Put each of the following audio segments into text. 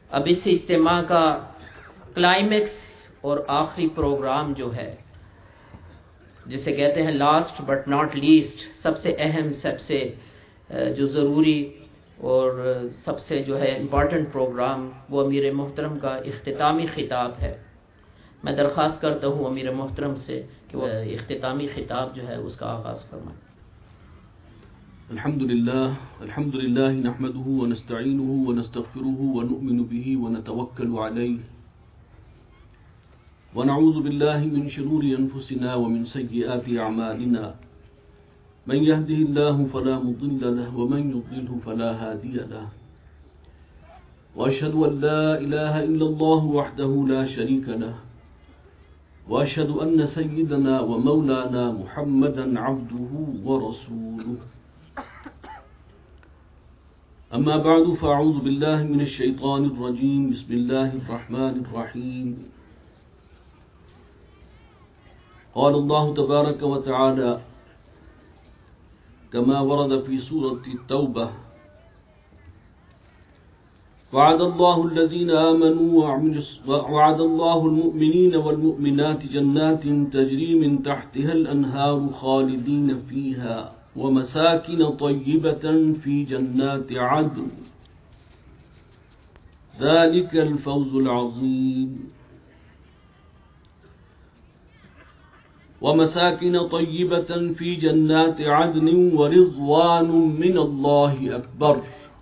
اب اس اجتماع کا کلائمیکس اور آخری پروگرام جو ہے، جسے کہتے ہیں لاسٹ بٹ ناٹ لیسٹ، سب سے اہم، سب سے جو ضروری اور سب سے جو ہے امپورٹنٹ پروگرام، وہ امیر محترم کا اختتامی خطاب ہے۔ میں درخواست کرتا ہوں امیر محترم سے کہ وہ اختتامی خطاب جو ہے اس کا آغاز فرمائیں۔ الحمد لله نحمده ونستعينه ونستغفره ونؤمن به ونتوكل عليه ونعوذ بالله من شرور أنفسنا ومن سيئات أعمالنا، من يهده الله فلا مضل له ومن يضلله فلا هادي له، وأشهد أن لا إله إلا الله وحده لا شريك له، وأشهد أن سيدنا ومولانا محمدا عبده ورسوله. أما بعد فأعوذ بالله من الشيطان الرجيم. بسم الله الرحمن الرحيم. قال الله تبارك وتعالى كما ورد في سورة التوبة: وعد الله الذين آمنوا وعد الله المؤمنين والمؤمنات جنات تجري من تحتها الأنهار خالدين فيها ومساكن طيبة في جنات عدن ذلك الفوز العظيم. ومساكن طيبة في جنات عدن ورضوان من الله أكبر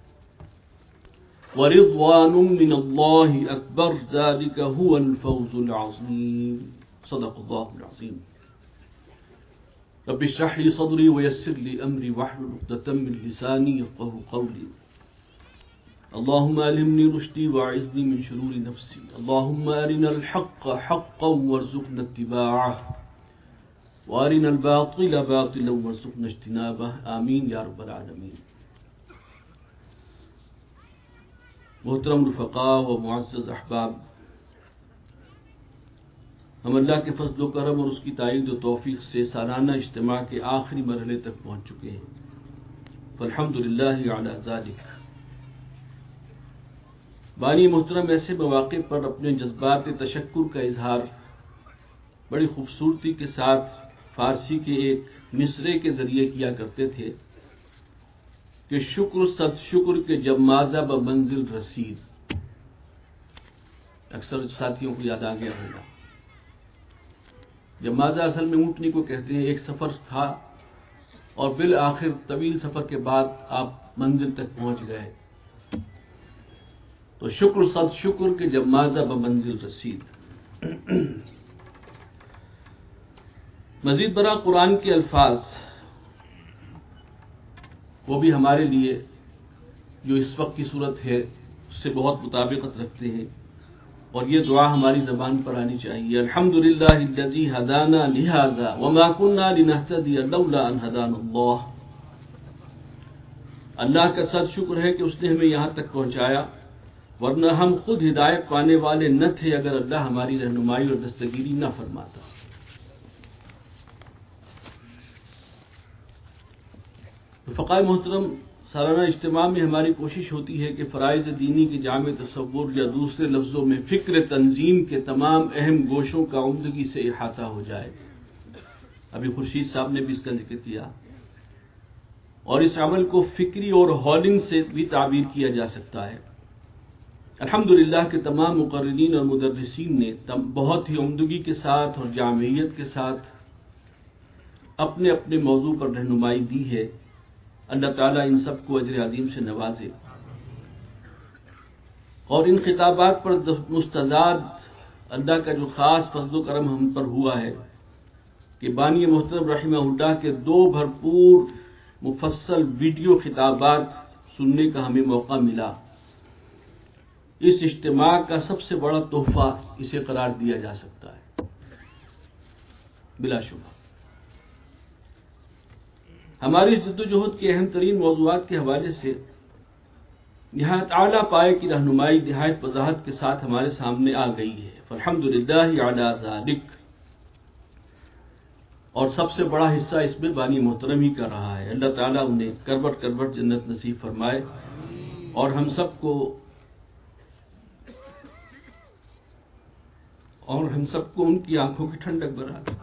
ذلك هو الفوز العظيم. صدق الله العظيم. رب اشرح لي صدري ويسر لي أمري واحلل عقدة من لساني يفقهوا قولي. اللهم ألهمني رشدي وأعذني من شرور نفسي. اللهم أرنا الحق حقا وارزقنا اتباعه وأرنا الباطل باطلا وارزقنا اجتنابه. آمين يا رب العالمين. محترم رفقاء و معزز احباب، ہم اللہ کے فضل و کرم اور اس کی تائید و توفیق سے سالانہ اجتماع کے آخری مرحلے تک پہنچ چکے ہیں، فالحمدللہ علی ذالک. بانی محترم ایسے مواقع پر اپنے جذبات تشکر کا اظہار بڑی خوبصورتی کے ساتھ فارسی کے ایک مصرعے کے ذریعے کیا کرتے تھے کہ شکر صد شکر کے جب ماذا بمنزل رسید. اکثر ساتھیوں کو یاد آ گیا ہوگا. جب ماذا اصل میں اونٹنی کو کہتے ہیں. ایک سفر تھا اور بالآخر طویل سفر کے بعد آپ منزل تک پہنچ گئے. تو شکر صد شکر کے جب ماذا بمنزل رسید. مزید برآں قرآن کے الفاظ وہ بھی ہمارے لیے جو اس وقت کی صورت ہے اس سے بہت مطابقت رکھتے ہیں، اور یہ دعا ہماری زبان پر آنی چاہیے. الحمدللہ الذی ہدانا لہذا وما كنا لنہتدی لولا ان ہدانا اللہ. اللہ کا صد شکر ہے کہ اس نے ہمیں یہاں تک پہنچایا، ورنہ ہم خود ہدایت پانے والے نہ تھے اگر اللہ ہماری رہنمائی اور دستگیری نہ فرماتا. فقائے محترم، سالانہ اجتماع میں ہماری کوشش ہوتی ہے کہ فرائض دینی کے جامع تصور یا دوسرے لفظوں میں فکر تنظیم کے تمام اہم گوشوں کا عمدگی سے احاطہ ہو جائے. ابھی خورشید صاحب نے بھی اس کا ذکر کیا، اور اس عمل کو فکری اور ہالنگ سے بھی تعبیر کیا جا سکتا ہے. الحمدللہ کہ تمام مقررین اور مدرسین نے بہت ہی عمدگی کے ساتھ اور جامعیت کے ساتھ اپنے اپنے موضوع پر رہنمائی دی ہے. اللہ تعالیٰ ان سب کو اجر عظیم سے نوازے، اور ان خطابات پر مستزاد اللہ کا جو خاص فضل و کرم ہم پر ہوا ہے کہ بانی محترم رحمہ اللہ کے 2 بھرپور مفصل ویڈیو خطابات سننے کا ہمیں موقع ملا. اس اجتماع کا سب سے بڑا تحفہ اسے قرار دیا جا سکتا ہے بلا شبہ. ہماری جد و جہد کے اہم ترین موضوعات کے حوالے سے نہایت اعلیٰ پائے کی رہنمائی نہایت وضاحت کے ساتھ ہمارے سامنے آ گئی ہے. فالحمدللہ علی ذالک. اور سب سے بڑا حصہ اس میں بانی محترم ہی کر رہا ہے. اللہ تعالیٰ انہیں کروٹ کروٹ جنت نصیب فرمائے، اور ہم سب کو اور ہم سب کو ان کی آنکھوں کی ٹھنڈک بنا دے۔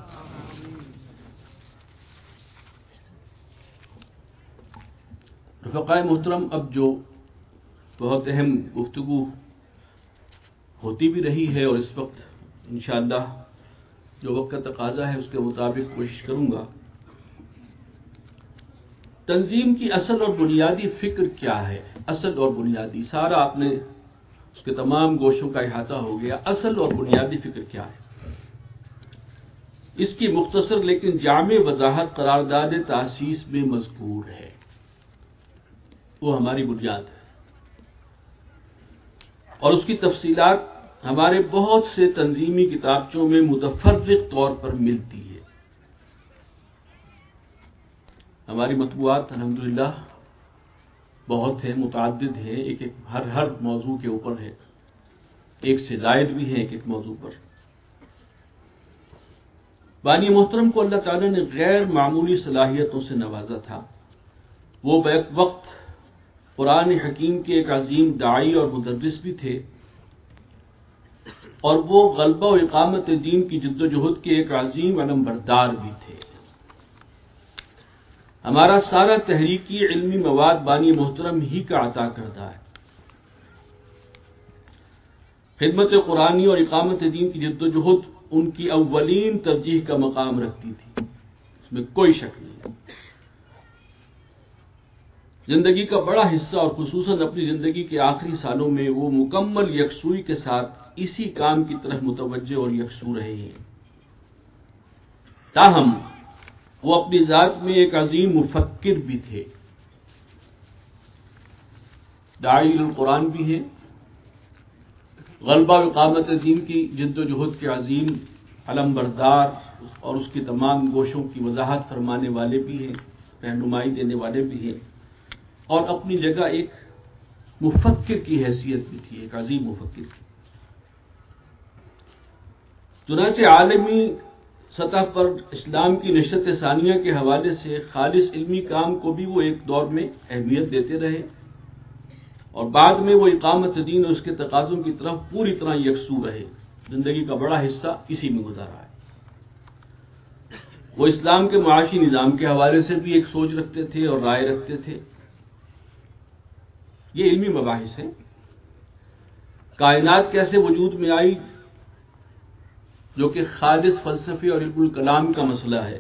رفقائے محترم، اب جو بہت اہم گفتگو ہوتی بھی رہی ہے اور اس وقت انشاءاللہ جو وقت کا تقاضا ہے اس کے مطابق کوشش کروں گا۔ تنظیم کی اصل اور بنیادی فکر کیا ہے؟ اصل اور بنیادی، سارا آپ نے اس کے تمام گوشوں کا احاطہ ہو گیا۔ اصل اور بنیادی فکر کیا ہے؟ اس کی مختصر لیکن جامع وضاحت قرارداد تاسیس میں مذکور ہے، وہ ہماری بنیاد ہے، اور اس کی تفصیلات ہمارے بہت سے تنظیمی کتابچوں میں متفرق طور پر ملتی ہے۔ ہماری مطبوعات الحمدللہ بہت ہیں، متعدد ہیں، ایک ہر موضوع کے اوپر ہے، ایک سے زائد بھی ہیں ایک موضوع پر۔ بانی محترم کو اللہ تعالیٰ نے غیر معمولی صلاحیتوں سے نوازا تھا۔ وہ بیک وقت قرآن حکیم کے ایک عظیم داعی اور مدرس بھی تھے، اور وہ غلبہ و اقامت دین کی جد و جہد کے ایک عظیم علم بردار بھی تھے۔ ہمارا سارا تحریکی علمی مواد بانی محترم ہی کا عطا کردہ ہے۔ خدمت قرآنی اور اقامت دین کی جد و جہد ان کی اولین ترجیح کا مقام رکھتی تھی، اس میں کوئی شک نہیں۔ زندگی کا بڑا حصہ اور خصوصاً اپنی زندگی کے آخری سالوں میں وہ مکمل یکسوئی کے ساتھ اسی کام کی طرف متوجہ اور یکسو رہے ہیں۔ تاہم وہ اپنی ذات میں ایک عظیم مفکر بھی تھے، داعی القرآن بھی ہیں، غلبہ و اقامت دین کی جد و جہد کے عظیم علم بردار اور اس کی تمام گوشوں کی وضاحت فرمانے والے بھی ہیں، رہنمائی دینے والے بھی ہیں، اور اپنی جگہ ایک مفکر کی حیثیت بھی تھی، ایک عظیم مفکر کی۔ چنانچہ عالمی سطح پر اسلام کی نشست ثانیہ کے حوالے سے خالص علمی کام کو بھی وہ ایک دور میں اہمیت دیتے رہے، اور بعد میں وہ اقامت دین اور اس کے تقاضوں کی طرف پوری طرح یکسو رہے۔ زندگی کا بڑا حصہ اسی میں گزارا ہے۔ وہ اسلام کے معاشی نظام کے حوالے سے بھی ایک سوچ رکھتے تھے اور رائے رکھتے تھے۔ یہ علمی مباحث ہیں۔ کائنات کیسے وجود میں آئی، جو کہ خالص فلسفی اور علم الکلام کا مسئلہ ہے،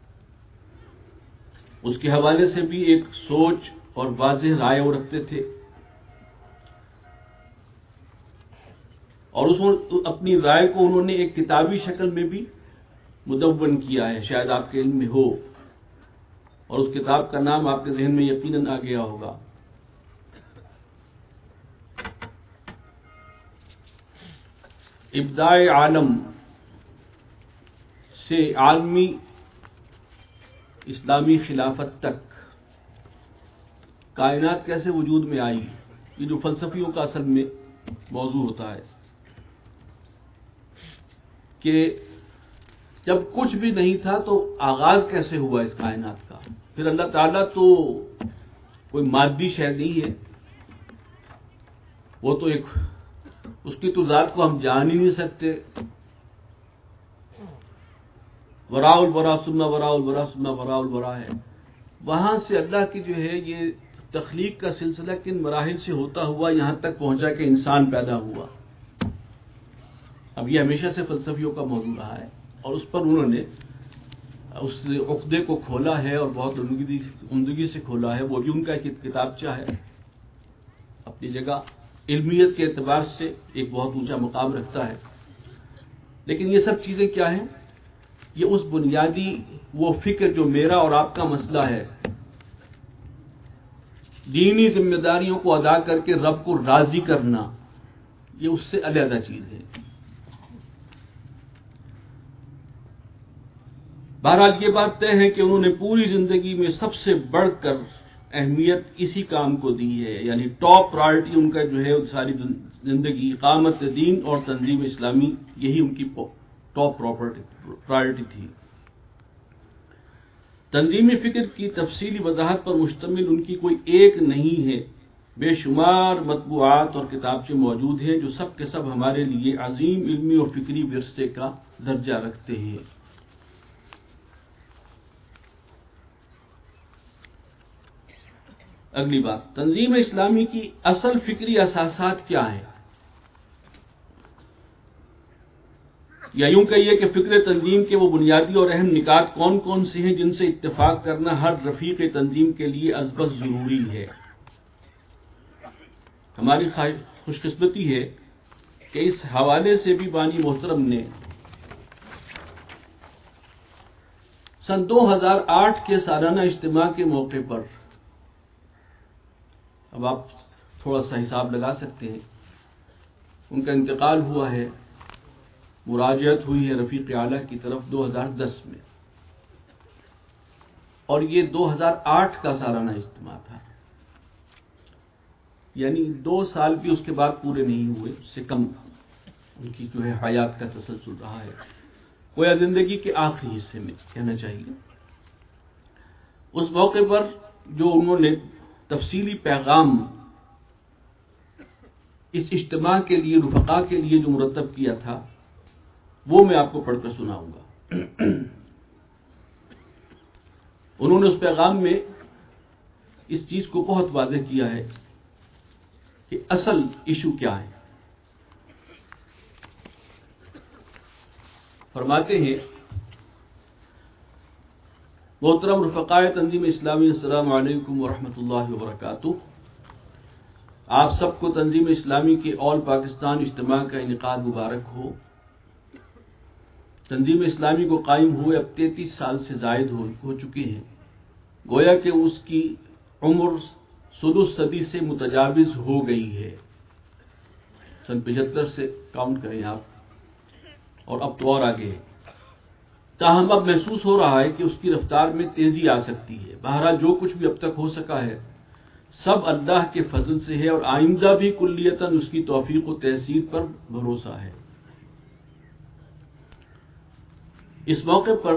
اس کے حوالے سے بھی ایک سوچ اور واضح رائے وہ رکھتے تھے، اور اپنی رائے کو انہوں نے ایک کتابی شکل میں بھی مدون کیا ہے، شاید آپ کے علم میں ہو، اور اس کتاب کا نام آپ کے ذہن میں یقیناً آ گیا ہوگا۔ ابداع عالم سے عالمی اسلامی خلافت تک کائنات کیسے وجود میں آئی، یہ جو فلسفیوں کا اصل میں موضوع ہوتا ہے کہ جب کچھ بھی نہیں تھا تو آغاز کیسے ہوا اس کائنات کا۔ پھر اللہ تعالیٰ تو کوئی مادی شے نہیں ہے، وہ تو ایک، اس کی تو ذات کو ہم جان ہی نہیں سکتے۔ وراء الورا ثم وراء الورا ثم وراء الورا ہے، وہاں سے اللہ کی جو ہے یہ تخلیق کا سلسلہ کن مراحل سے ہوتا ہوا یہاں تک پہنچا کہ انسان پیدا ہوا۔ اب یہ ہمیشہ سے فلسفیوں کا موضوع رہا ہے، اور اس پر انہوں نے اس عقدے کو کھولا ہے اور بہت عمدگی سے کھولا ہے۔ وہ بھی ان کا ایک کتابچہ ہے، اپنی جگہ علمیت کے اعتبار سے ایک بہت اونچا مقام رکھتا ہے۔ لیکن یہ سب چیزیں کیا ہیں؟ یہ اس بنیادی وہ فکر جو میرا اور آپ کا مسئلہ ہے، دینی ذمہ داریوں کو ادا کر کے رب کو راضی کرنا، یہ اس سے علیحدہ چیز ہے۔ بہرحال یہ بات طے ہے کہ انہوں نے پوری زندگی میں سب سے بڑھ کر اہمیت اسی کام کو دی ہے، یعنی ٹاپ پرائرٹی ان کا جو ہے ساری زندگی اقامت دین اور تنظیم اسلامی، یہی ان کی ٹاپ پرائرٹی تھی۔ تنظیمی فکر کی تفصیلی وضاحت پر مشتمل ان کی کوئی ایک نہیں ہے بے شمار مطبوعات اور کتابچے موجود ہیں جو سب کے سب ہمارے لیے عظیم علمی اور فکری ورثے کا درجہ رکھتے ہیں۔ اگلی بات، تنظیم اسلامی کی اصل فکری اساسات کیا ہیں؟ یا یوں کہیے کہ فکر تنظیم کے وہ بنیادی اور اہم نکات کون کون سے ہیں جن سے اتفاق کرنا ہر رفیق تنظیم کے لیے ازبز ضروری ہے؟ ہماری خوش قسمتی ہے کہ اس حوالے سے بھی بانی محترم نے سن 2008 کے سالانہ اجتماع کے موقع پر، اب آپ تھوڑا سا حساب لگا سکتے ہیں، ان کا انتقال ہوا ہے، مراجعت ہوئی ہے رفیق اعلیٰ کی طرف 2010 میں، اور یہ 2008 کا سالانہ اجتماع تھا، یعنی 2 سال بھی اس کے بعد پورے نہیں ہوئے، اس سے کم ان کی جو ہے حیات کا تسلسل رہا ہے، گویا زندگی کے آخری حصے میں کہنا چاہیے۔ اس موقع پر جو انہوں نے تفصیلی پیغام اس اجتماع کے لیے، رفقاء کے لیے جو مرتب کیا تھا، وہ میں آپ کو پڑھ کر سناؤں گا۔ انہوں نے اس پیغام میں اس چیز کو بہت واضح کیا ہے کہ اصل ایشو کیا ہے۔ فرماتے ہیں، محترم رفقائے تنظیم اسلامی، السلام علیکم ورحمۃ اللہ وبرکاتہ۔ آپ سب کو تنظیم اسلامی کے آل پاکستان اجتماع کا انعقاد مبارک ہو۔ تنظیم اسلامی کو قائم ہوئے اب 33 سال سے زائد ہو چکے ہیں، گویا کہ اس کی عمر ثلث صدی سے متجاوز ہو گئی ہے۔ سن 75 سے کاؤنٹ کریں آپ، اور اب تو اور آگے ہے۔ تاہم اب محسوس ہو رہا ہے کہ اس کی رفتار میں تیزی آ سکتی ہے۔ بہرحال جو کچھ بھی اب تک ہو سکا ہے سب اللہ کے فضل سے ہے، اور آئندہ بھی کلیتاً اس کی توفیق و تیسیر پر بھروسہ ہے۔ اس موقع پر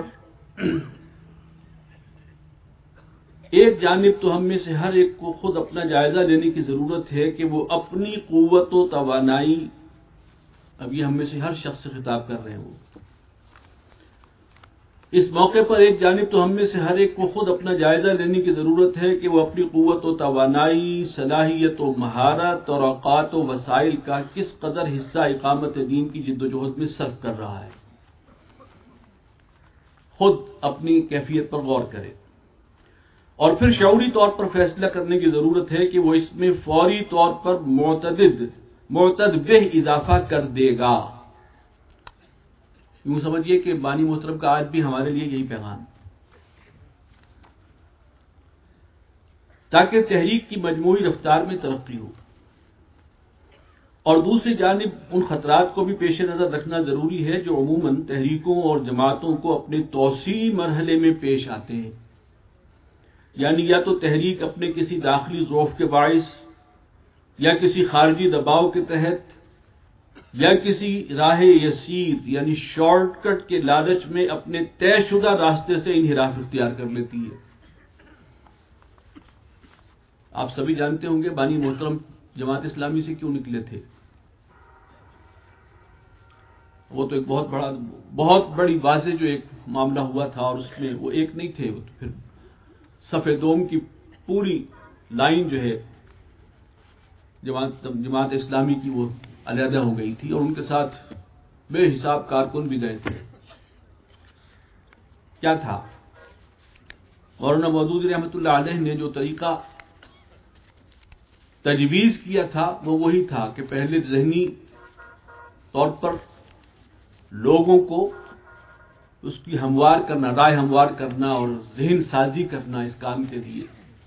ایک جانب تو ہم میں سے ہر ایک کو خود اپنا جائزہ لینے کی ضرورت ہے کہ وہ اپنی قوت و توانائی، اب یہ ہم میں سے ہر شخص سے خطاب کر رہے ہیں، اس موقع پر ایک جانب تو ہم میں سے ہر ایک کو خود اپنا جائزہ لینے کی ضرورت ہے کہ وہ اپنی قوت و توانائی، صلاحیت و مہارت اور اوقات و وسائل کا کس قدر حصہ اقامت دین کی جد و جہد میں صرف کر رہا ہے۔ خود اپنی کیفیت پر غور کرے، اور پھر شعوری طور پر فیصلہ کرنے کی ضرورت ہے کہ وہ اس میں فوری طور پر معتد بہ اضافہ کر دے گا۔ یوں سمجھیے کہ بانی محترم کا آج بھی ہمارے لیے یہی پیغام، تاکہ تحریک کی مجموعی رفتار میں ترقی ہو، اور دوسری جانب ان خطرات کو بھی پیش نظر رکھنا ضروری ہے جو عموماً تحریکوں اور جماعتوں کو اپنے توسیعی مرحلے میں پیش آتے ہیں، یعنی یا تو تحریک اپنے کسی داخلی ضعف کے باعث، یا کسی خارجی دباؤ کے تحت، یا کسی راہ یسیر یعنی شارٹ کٹ کے لالچ میں اپنے طے شدہ راستے سے انحراف اختیار کر لیتی ہے۔ آپ سبھی جانتے ہوں گے بانی محترم جماعت اسلامی سے کیوں نکلے تھے۔ وہ تو ایک بہت بڑی واضح جو ایک معاملہ ہوا تھا، اور اس میں وہ ایک نہیں تھے، وہ تو پھر صف دوم کی پوری لائن جو ہے جماعت اسلامی کی وہ علیحدہ ہو گئی تھی، اور ان کے ساتھ بے حساب کارکن بھی گئے تھے۔ کیا تھا؟ مولانا مودودی رحمۃ اللہ علیہ نے جو طریقہ تجویز کیا تھا وہ وہی تھا کہ پہلے ذہنی طور پر لوگوں کو اس کی ہموار کرنا، رائے ہموار کرنا اور ذہن سازی کرنا اس کام کے لیے،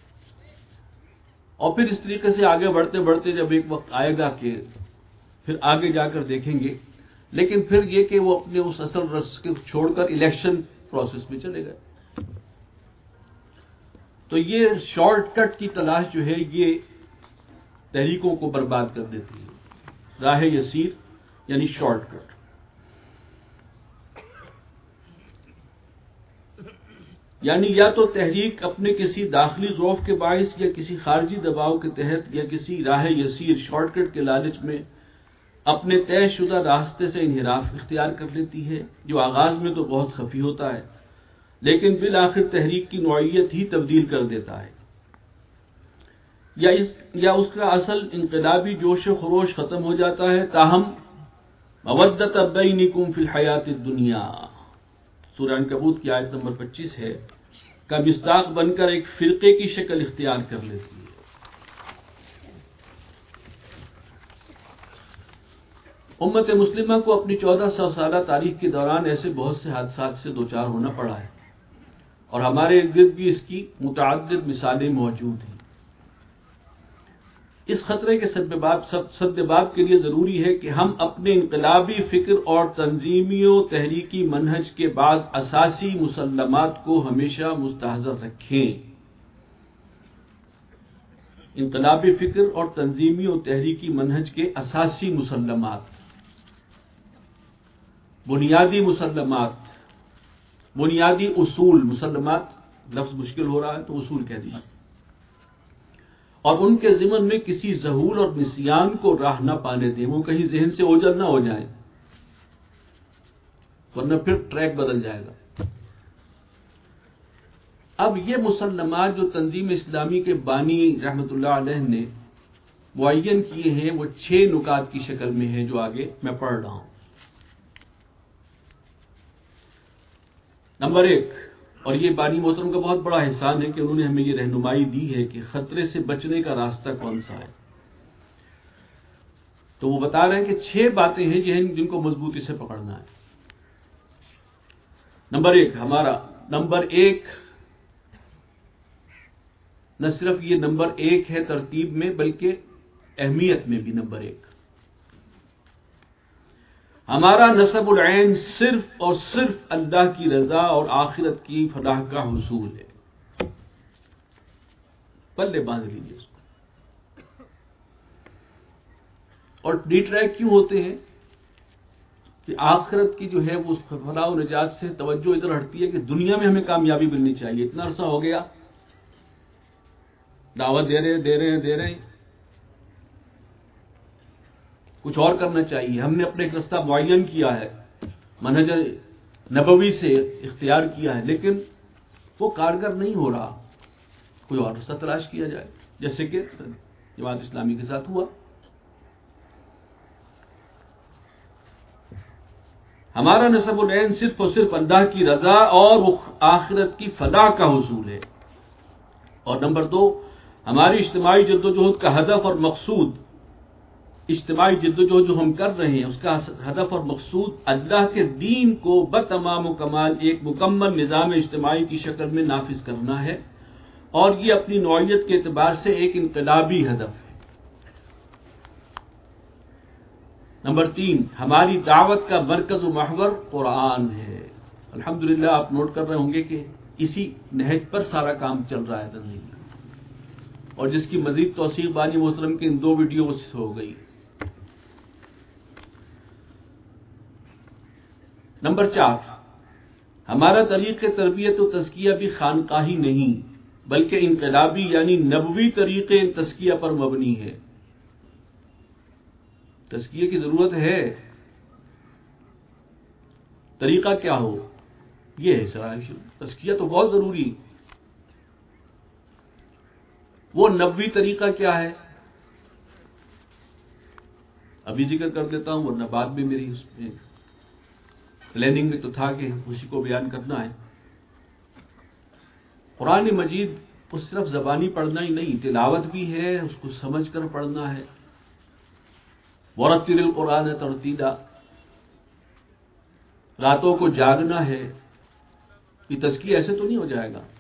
اور پھر اس طریقے سے آگے بڑھتے بڑھتے جب ایک وقت آئے گا کہ پھر آگے جا کر دیکھیں گے، لیکن پھر یہ کہ وہ اپنے اس اصل رس کو چھوڑ کر الیکشن پروسیس میں چلے گئے۔ تو یہ شارٹ کٹ کی تلاش جو ہے یہ تحریکوں کو برباد کر دیتی ہے، راہ یسیر یعنی شارٹ کٹ۔ یعنی یا تو تحریک اپنے کسی داخلی ضعف کے باعث یا کسی خارجی دباؤ کے تحت یا کسی راہ یسیر شارٹ کٹ کے لالچ میں اپنے طے شدہ راستے سے انحراف اختیار کر لیتی ہے، جو آغاز میں تو بہت خفی ہوتا ہے لیکن بالآخر تحریک کی نوعیت ہی تبدیل کر دیتا ہے، یا اس کا اصل انقلابی جوش و خروش ختم ہو جاتا ہے، تاہم مودۃ بینکم فی الحیات الدنیا، سورہ عنکبوت کی آیت نمبر 25 ہے، کا مصداق بن کر ایک فرقے کی شکل اختیار کر لیتی ہے۔ امت مسلمہ کو اپنی 1400 سالہ تاریخ کے دوران ایسے بہت سے حادثات سے دوچار ہونا پڑا ہے، اور ہمارے ارد گرد بھی اس کی متعدد مثالیں موجود ہیں۔ اس خطرے کے سدباب کے لیے ضروری ہے کہ ہم اپنے انقلابی فکر اور تنظیمی و تحریکی منہج کے بعض اساسی مسلمات کو ہمیشہ مستحضر رکھیں۔ انقلابی فکر اور تنظیمی و تحریکی منہج کے اساسی مسلمات، بنیادی مسلمات، بنیادی اصول، مسلمات لفظ مشکل ہو رہا ہے تو اصول کہہ دیجیے، اور ان کے ضمن میں کسی ذہول اور نسیان کو راہ نہ پانے دیں، وہ کہیں ذہن سے اوجھل نہ ہو جائیں، ورنہ پھر ٹریک بدل جائے گا۔ اب یہ مسلمات جو تنظیم اسلامی کے بانی رحمۃ اللہ علیہ نے معین کیے ہیں، وہ 6 نکات کی شکل میں ہیں جو آگے میں پڑھ رہا ہوں۔ نمبر 1، اور یہ بانی محترم کا بہت بڑا احسان ہے کہ انہوں نے ہمیں یہ رہنمائی دی ہے کہ خطرے سے بچنے کا راستہ کون سا ہے، تو وہ بتا رہے ہیں کہ 6 باتیں ہیں جن کو مضبوطی سے پکڑنا ہے۔ نمبر ایک نہ صرف یہ نمبر 1 ہے ترتیب میں بلکہ اہمیت میں بھی نمبر 1، ہمارا نصب العین صرف اور صرف اللہ کی رضا اور آخرت کی فلاح کا حصول ہے۔ پلے باندھ لیجیے اس کو۔ اور ڈی ٹریک کیوں ہوتے ہیں کہ آخرت کی جو ہے وہ فلاح و نجات سے توجہ ادھر ہٹتی ہے کہ دنیا میں ہمیں کامیابی ملنی چاہیے، اتنا عرصہ ہو گیا دعوت دے رہے ہیں، کچھ اور کرنا چاہیے، ہم نے اپنے ایک رستہ معین کیا ہے، منہج نبوی سے اختیار کیا ہے، لیکن وہ کارگر نہیں ہو رہا، کوئی اور رستہ تلاش کیا جائے، جیسے کہ جماعت اسلامی کے ساتھ ہوا۔ ہمارا نصب العین صرف اور صرف اللہ کی رضا اور آخرت کی فلاح کا حصول ہے۔ اور نمبر 2، ہماری اجتماعی جدوجہد کا ہدف اور مقصود، اجتماعی جدوجہد جو ہم کر رہے ہیں اس کا ہدف اور مقصود اللہ کے دین کو بتمام و کمال ایک مکمل نظام اجتماعی کی شکل میں نافذ کرنا ہے، اور یہ اپنی نوعیت کے اعتبار سے ایک انقلابی ہدف ہے۔ نمبر 3، ہماری دعوت کا مرکز و محور قرآن ہے۔ الحمدللہ آپ نوٹ کر رہے ہوں گے کہ اسی نہج پر سارا کام چل رہا ہے تنظیم کا، اور جس کی مزید توثیق بانی محترم کی ان 2 ویڈیو سے ہو گئی۔ نمبر 4، ہمارا طریق تربیت و تزکیہ بھی خانقاہی نہیں بلکہ انقلابی یعنی نبوی طریقے تزکیہ پر مبنی ہے۔ تزکیہ کی ضرورت ہے، طریقہ کیا ہو یہ ہے سرائش، تزکیہ تو بہت ضروری۔ وہ نبوی طریقہ کیا ہے ابھی ذکر کر دیتا ہوں، ورنہ بعد میں میری اس میں پلاننگ میں تو تھا کہ اسی کو بیان کرنا ہے۔ قرآن مجید کو صرف زبانی پڑھنا ہی نہیں، تلاوت بھی ہے، اس کو سمجھ کر پڑھنا ہے۔ ورتل القرآن ترتیلا، راتوں کو جاگنا ہے۔ یہ تزکیہ ایسے تو نہیں ہو جائے گا،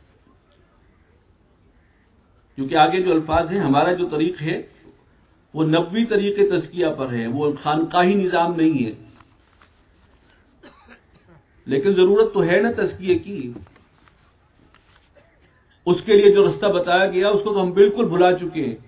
کیونکہ آگے جو الفاظ ہیں، ہمارا جو طریق ہے وہ نبوی طریقے تزکیہ پر ہے، وہ خانقاہی نظام نہیں ہے، لیکن ضرورت تو ہے نا تزکیے کی۔ اس کے لیے جو رستہ بتایا گیا اس کو تو ہم بالکل بھلا چکے ہیں۔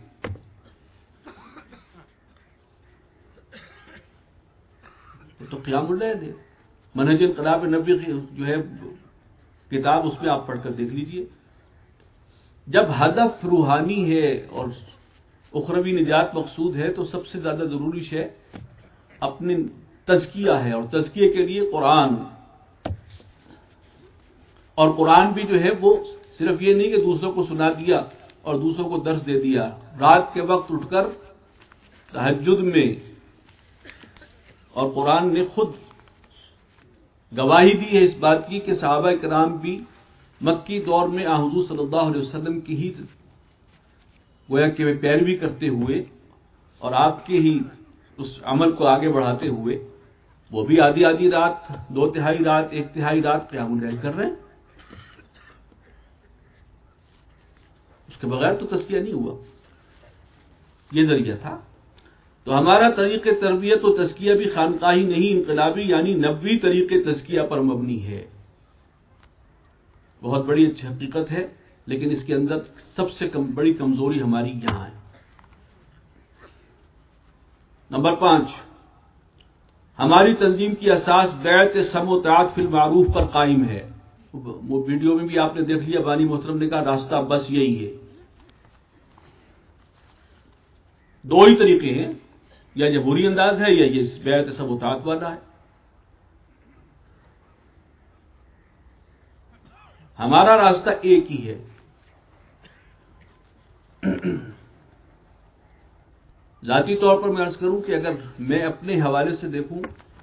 تو قیام اللیل ہے، منہج انقلاب نبی جو ہے کتاب اس میں آپ پڑھ کر دیکھ لیجئے. جب ہدف روحانی ہے اور اخروی نجات مقصود ہے تو سب سے زیادہ ضروری شے اپنی تزکیہ ہے، اور تزکیے کے لیے قرآن. اور قرآن بھی جو ہے وہ صرف یہ نہیں کہ دوسروں کو سنا دیا اور دوسروں کو درس دے دیا. رات کے وقت اٹھ کر تہجد میں، اور قرآن نے خود گواہی دی ہے اس بات کی کہ صحابہ کرام بھی مکی دور میں حضور صلی اللہ علیہ وسلم کی ہی گویا کہ پیروی کرتے ہوئے اور آپ کے ہی اس عمل کو آگے بڑھاتے ہوئے وہ بھی آدھی رات، 2/3 رات، 1/3 رات قیام اللیل کر رہے ہیں. اس کے بغیر تو تزکیہ نہیں ہوا. یہ ذریعہ تھا. تو ہمارا طریق تربیت و تزکیہ بھی خانقاہی نہیں، انقلابی یعنی نبوی طریق تزکیہ پر مبنی ہے. بہت بڑی اچھی حقیقت ہے، لیکن اس کے اندر سب سے بڑی کمزوری ہماری یہاں ہے. نمبر 5، ہماری تنظیم کی اساس بیعت سمع و طاعت فی المعروف پر قائم ہے. وہ ویڈیو میں بھی آپ نے دیکھ لیا، بانی محترم نے کہا راستہ بس یہی ہے. 2 ہی طریقے ہیں، یا جمہوری انداز ہے یا یہ بیعت سمع و طاعت والا ہے. ہمارا راستہ ایک ہی ہے. ذاتی طور پر میں عرض کروں کہ اگر میں اپنے حوالے سے دیکھوں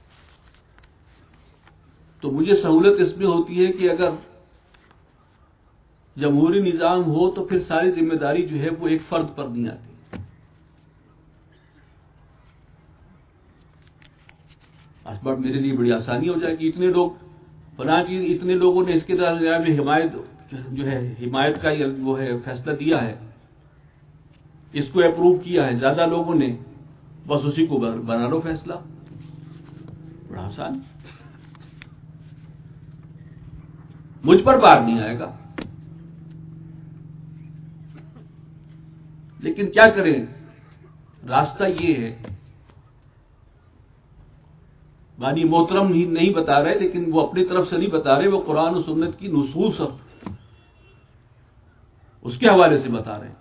تو مجھے سہولت اس میں ہوتی ہے کہ اگر جمہوری نظام ہو تو پھر ساری ذمہ داری جو ہے وہ ایک فرد پر نہیں آتی. بات میرے لیے بڑی آسانی ہو جائے گی. اتنے لوگ فلاں چیز، اتنے لوگوں نے اس کے درمیان میں حمایت کا وہ ہے فیصلہ دیا ہے، اس کو اپروو کیا ہے، زیادہ لوگوں نے، بس اسی کو بنا لو فیصلہ. بڑا آسان. مجھ پر بار نہیں آئے گا. لیکن کیا کریں، راستہ یہ ہے. بانی محترم ہی نہیں بتا رہے، لیکن وہ اپنی طرف سے نہیں بتا رہے، وہ قرآن و سنت کی نصوص اس کے حوالے سے بتا رہے ہیں.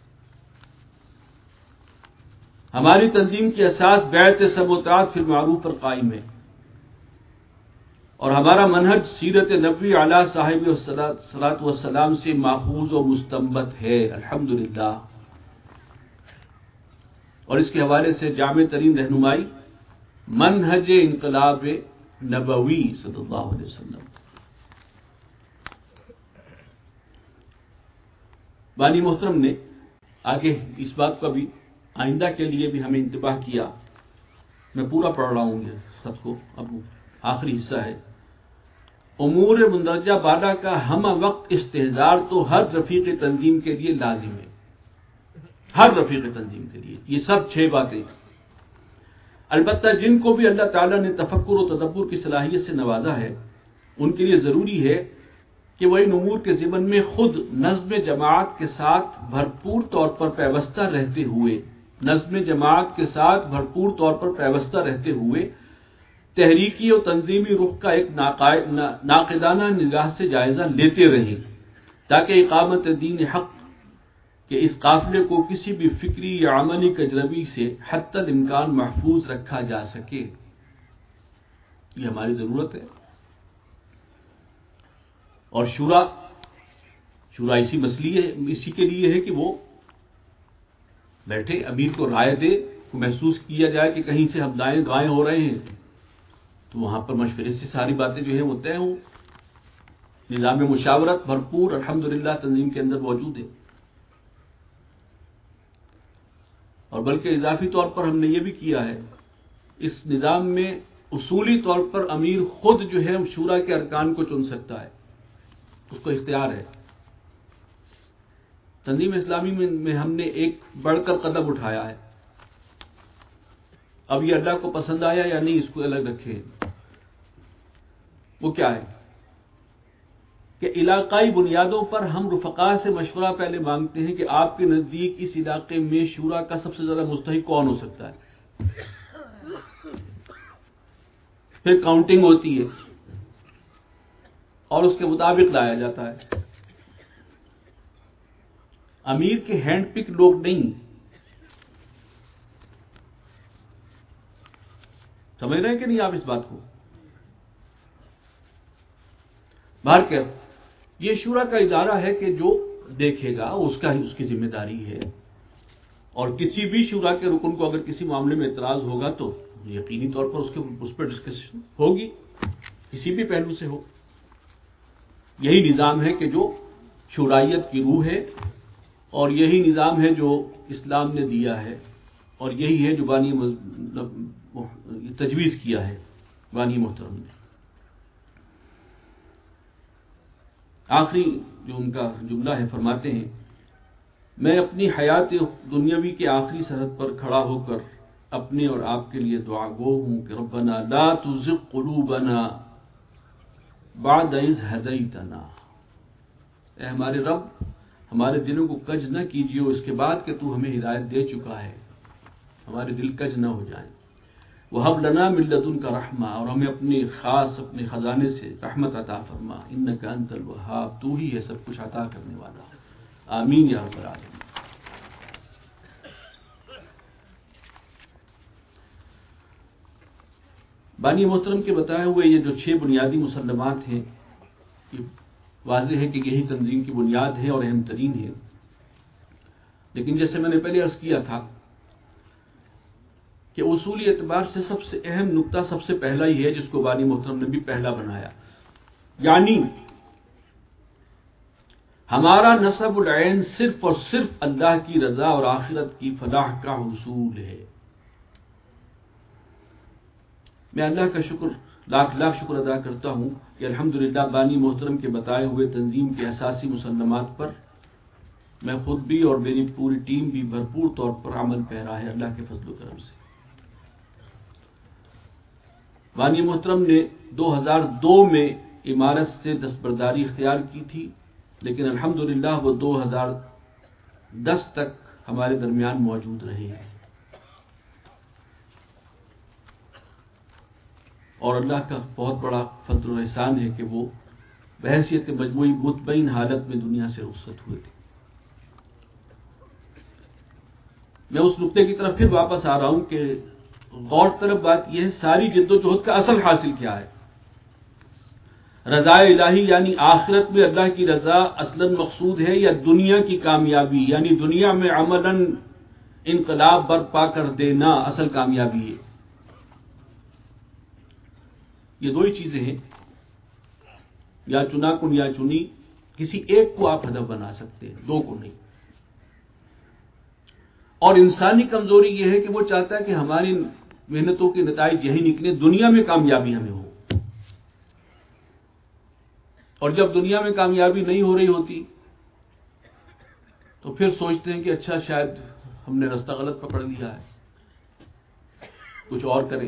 ہماری تنظیم کی اساس بیعت سمع و طاعت فی المعروف پر قائم ہے، اور ہمارا منہج سیرت نبوی علی صاحب الصلاۃ والسلام سے ماخوذ و مستنبط ہے الحمدللہ. اور اس کے حوالے سے جامع ترین رہنمائی منہج انقلاب نبوی صلی اللہ علیہ وسلم. بانی محترم نے آگے اس بات کا بھی آئندہ کے لیے بھی ہمیں انتباہ کیا. میں پورا پڑھ رہا ہوں یہ سب کو، اب آخری حصہ ہے. امور مندرجہ بالا کا ہم وقت استحضار تو ہر رفیق تنظیم کے لیے لازم ہے. ہر رفیق تنظیم کے لیے یہ سب 6 باتیں. البتہ جن کو بھی اللہ تعالیٰ نے تفکر و تدبر کی صلاحیت سے نوازا ہے ان کے لیے ضروری ہے کہ وہ ان امور کے ضمن میں خود نظم جماعت کے ساتھ بھرپور طور پر پیوستہ رہتے ہوئے تحریکی اور تنظیمی رخ کا ایک ناقدانہ نگاہ سے جائزہ لیتے رہیں، تاکہ اقامت دین حق کہ اس قافلے کو کسی بھی فکری یا عملی کجروی سے حتی الامکان محفوظ رکھا جا سکے. یہ ہماری ضرورت ہے. اور شورا اسی کے لیے ہے کہ وہ بیٹھے، امیر کو رائے دے، کو محسوس کیا جائے کہ کہیں سے ہم دائیں ہو رہے ہیں تو وہاں پر مشورے سے ساری باتیں جو ہیں وہ طے ہوں. نظام مشاورت بھرپور الحمدللہ تنظیم کے اندر موجود ہے. اور بلکہ اضافی طور پر ہم نے یہ بھی کیا ہے، اس نظام میں اصولی طور پر امیر خود جو ہے شورا کے ارکان کو چن سکتا ہے، اس کو اختیار ہے. تنظیم اسلامی میں ہم نے ایک بڑھ کر قدم اٹھایا ہے. اب یہ اللہ کو پسند آیا یا نہیں اس کو الگ رکھے. وہ کیا ہے کہ علاقائی بنیادوں پر ہم رفقا سے مشورہ پہلے مانگتے ہیں کہ آپ کے نزدیک اس علاقے میں شورا کا سب سے زیادہ مستحق کون ہو سکتا ہے. پھر کاؤنٹنگ ہوتی ہے اور اس کے مطابق لایا جاتا ہے۔ امیر کے ہینڈ پک لوگ نہیں، سمجھ رہے ہیں کہ نہیں آپ اس بات کو؟ بہرکیف یہ شورا کا ادارہ ہے کہ جو دیکھے گا اس کی ذمہ داری ہے، اور کسی بھی شورا کے رکن کو اگر کسی معاملے میں اعتراض ہوگا تو یقینی طور پر اس پر ڈسکشن ہوگی، کسی بھی پہلو سے ہو۔ یہی نظام ہے کہ جو شورائیت کی روح ہے، اور یہی نظام ہے جو اسلام نے دیا ہے، اور یہی ہے جو بانی تجویز کیا ہے بانی محترم نے۔ آخری جو ان کا جملہ ہے، فرماتے ہیں میں اپنی حیات دنیاوی کے آخری سرحد پر کھڑا ہو کر اپنے اور آپ کے لیے دعا گو ہوں کہ ربنا لا تزغ قلوبنا بعد اذ ہدیتنا، اے ہمارے رب ہمارے دلوں کو کج نہ کیجیے اس کے بعد کہ تو ہمیں ہدایت دے چکا ہے، ہمارے دل کج نہ ہو جائیں۔ وَهَبْ لَنَا مِن لَّدُنْكَ رَحْمَةً، اور ہمیں اپنے خاص اپنے خزانے سے رحمت عطا فرما، إِنَّكَ أَنتَ الْوَهَّابُ، تو ہی ہے سب کچھ عطا کرنے والا۔ آمین یا رب العالمین۔ بانی محترم کے بتائے ہوئے یہ جو 6 بنیادی مسلمات ہیں، یہ واضح ہے کہ یہی تنظیم کی بنیاد ہے اور اہم ترین ہے، لیکن جیسے میں نے پہلے عرض کیا تھا کہ اصولی اعتبار سے سب سے اہم نقطہ سب سے پہلا ہی ہے جس کو بانی محترم نے بھی پہلا بنایا، یعنی ہمارا نصب العین صرف اور صرف اللہ کی رضا اور آخرت کی فلاح کا حصول ہے۔ میں اللہ کا لاکھ لاکھ شکر ادا کرتا ہوں کہ الحمدللہ بانی محترم کے بتائے ہوئے تنظیم کے اساسی مسلمات پر میں خود بھی اور میری پوری ٹیم بھی بھرپور طور پر عمل پیرا ہے اللہ کے فضل و کرم سے۔ بانی محترم نے 2002 میں امارت سے دستبرداری اختیار کی تھی، لیکن الحمدللہ وہ 2010 تک ہمارے درمیان موجود رہے ہیں، اور اللہ کا بہت بڑا فضل و احسان ہے کہ وہ بحیثیت مجموعی مطمئن حالت میں دنیا سے رخصت ہوئے تھے۔ میں اس نقطے کی طرف پھر واپس آ رہا ہوں کہ غور طلب بات یہ ہے ساری جد و جہد کا اصل حاصل کیا ہے؟ رضا الہی یعنی آخرت میں اللہ کی رضا اصلاً مقصود ہے، یا دنیا کی کامیابی یعنی دنیا میں عملاً انقلاب برپا کر دینا اصل کامیابی ہے؟ یہ دو ہی چیزیں ہیں، یا چنا کن یا چنی، کسی ایک کو آپ ہدف بنا سکتے ہیں، دو کو نہیں۔ اور انسانی کمزوری یہ ہے کہ وہ چاہتا ہے کہ ہماری محنتوں کے نتائج یہی نکلے، دنیا میں کامیابی ہمیں ہو، اور جب دنیا میں کامیابی نہیں ہو رہی ہوتی تو پھر سوچتے ہیں کہ اچھا شاید ہم نے راستہ غلط پکڑ لیا ہے، کچھ اور کریں۔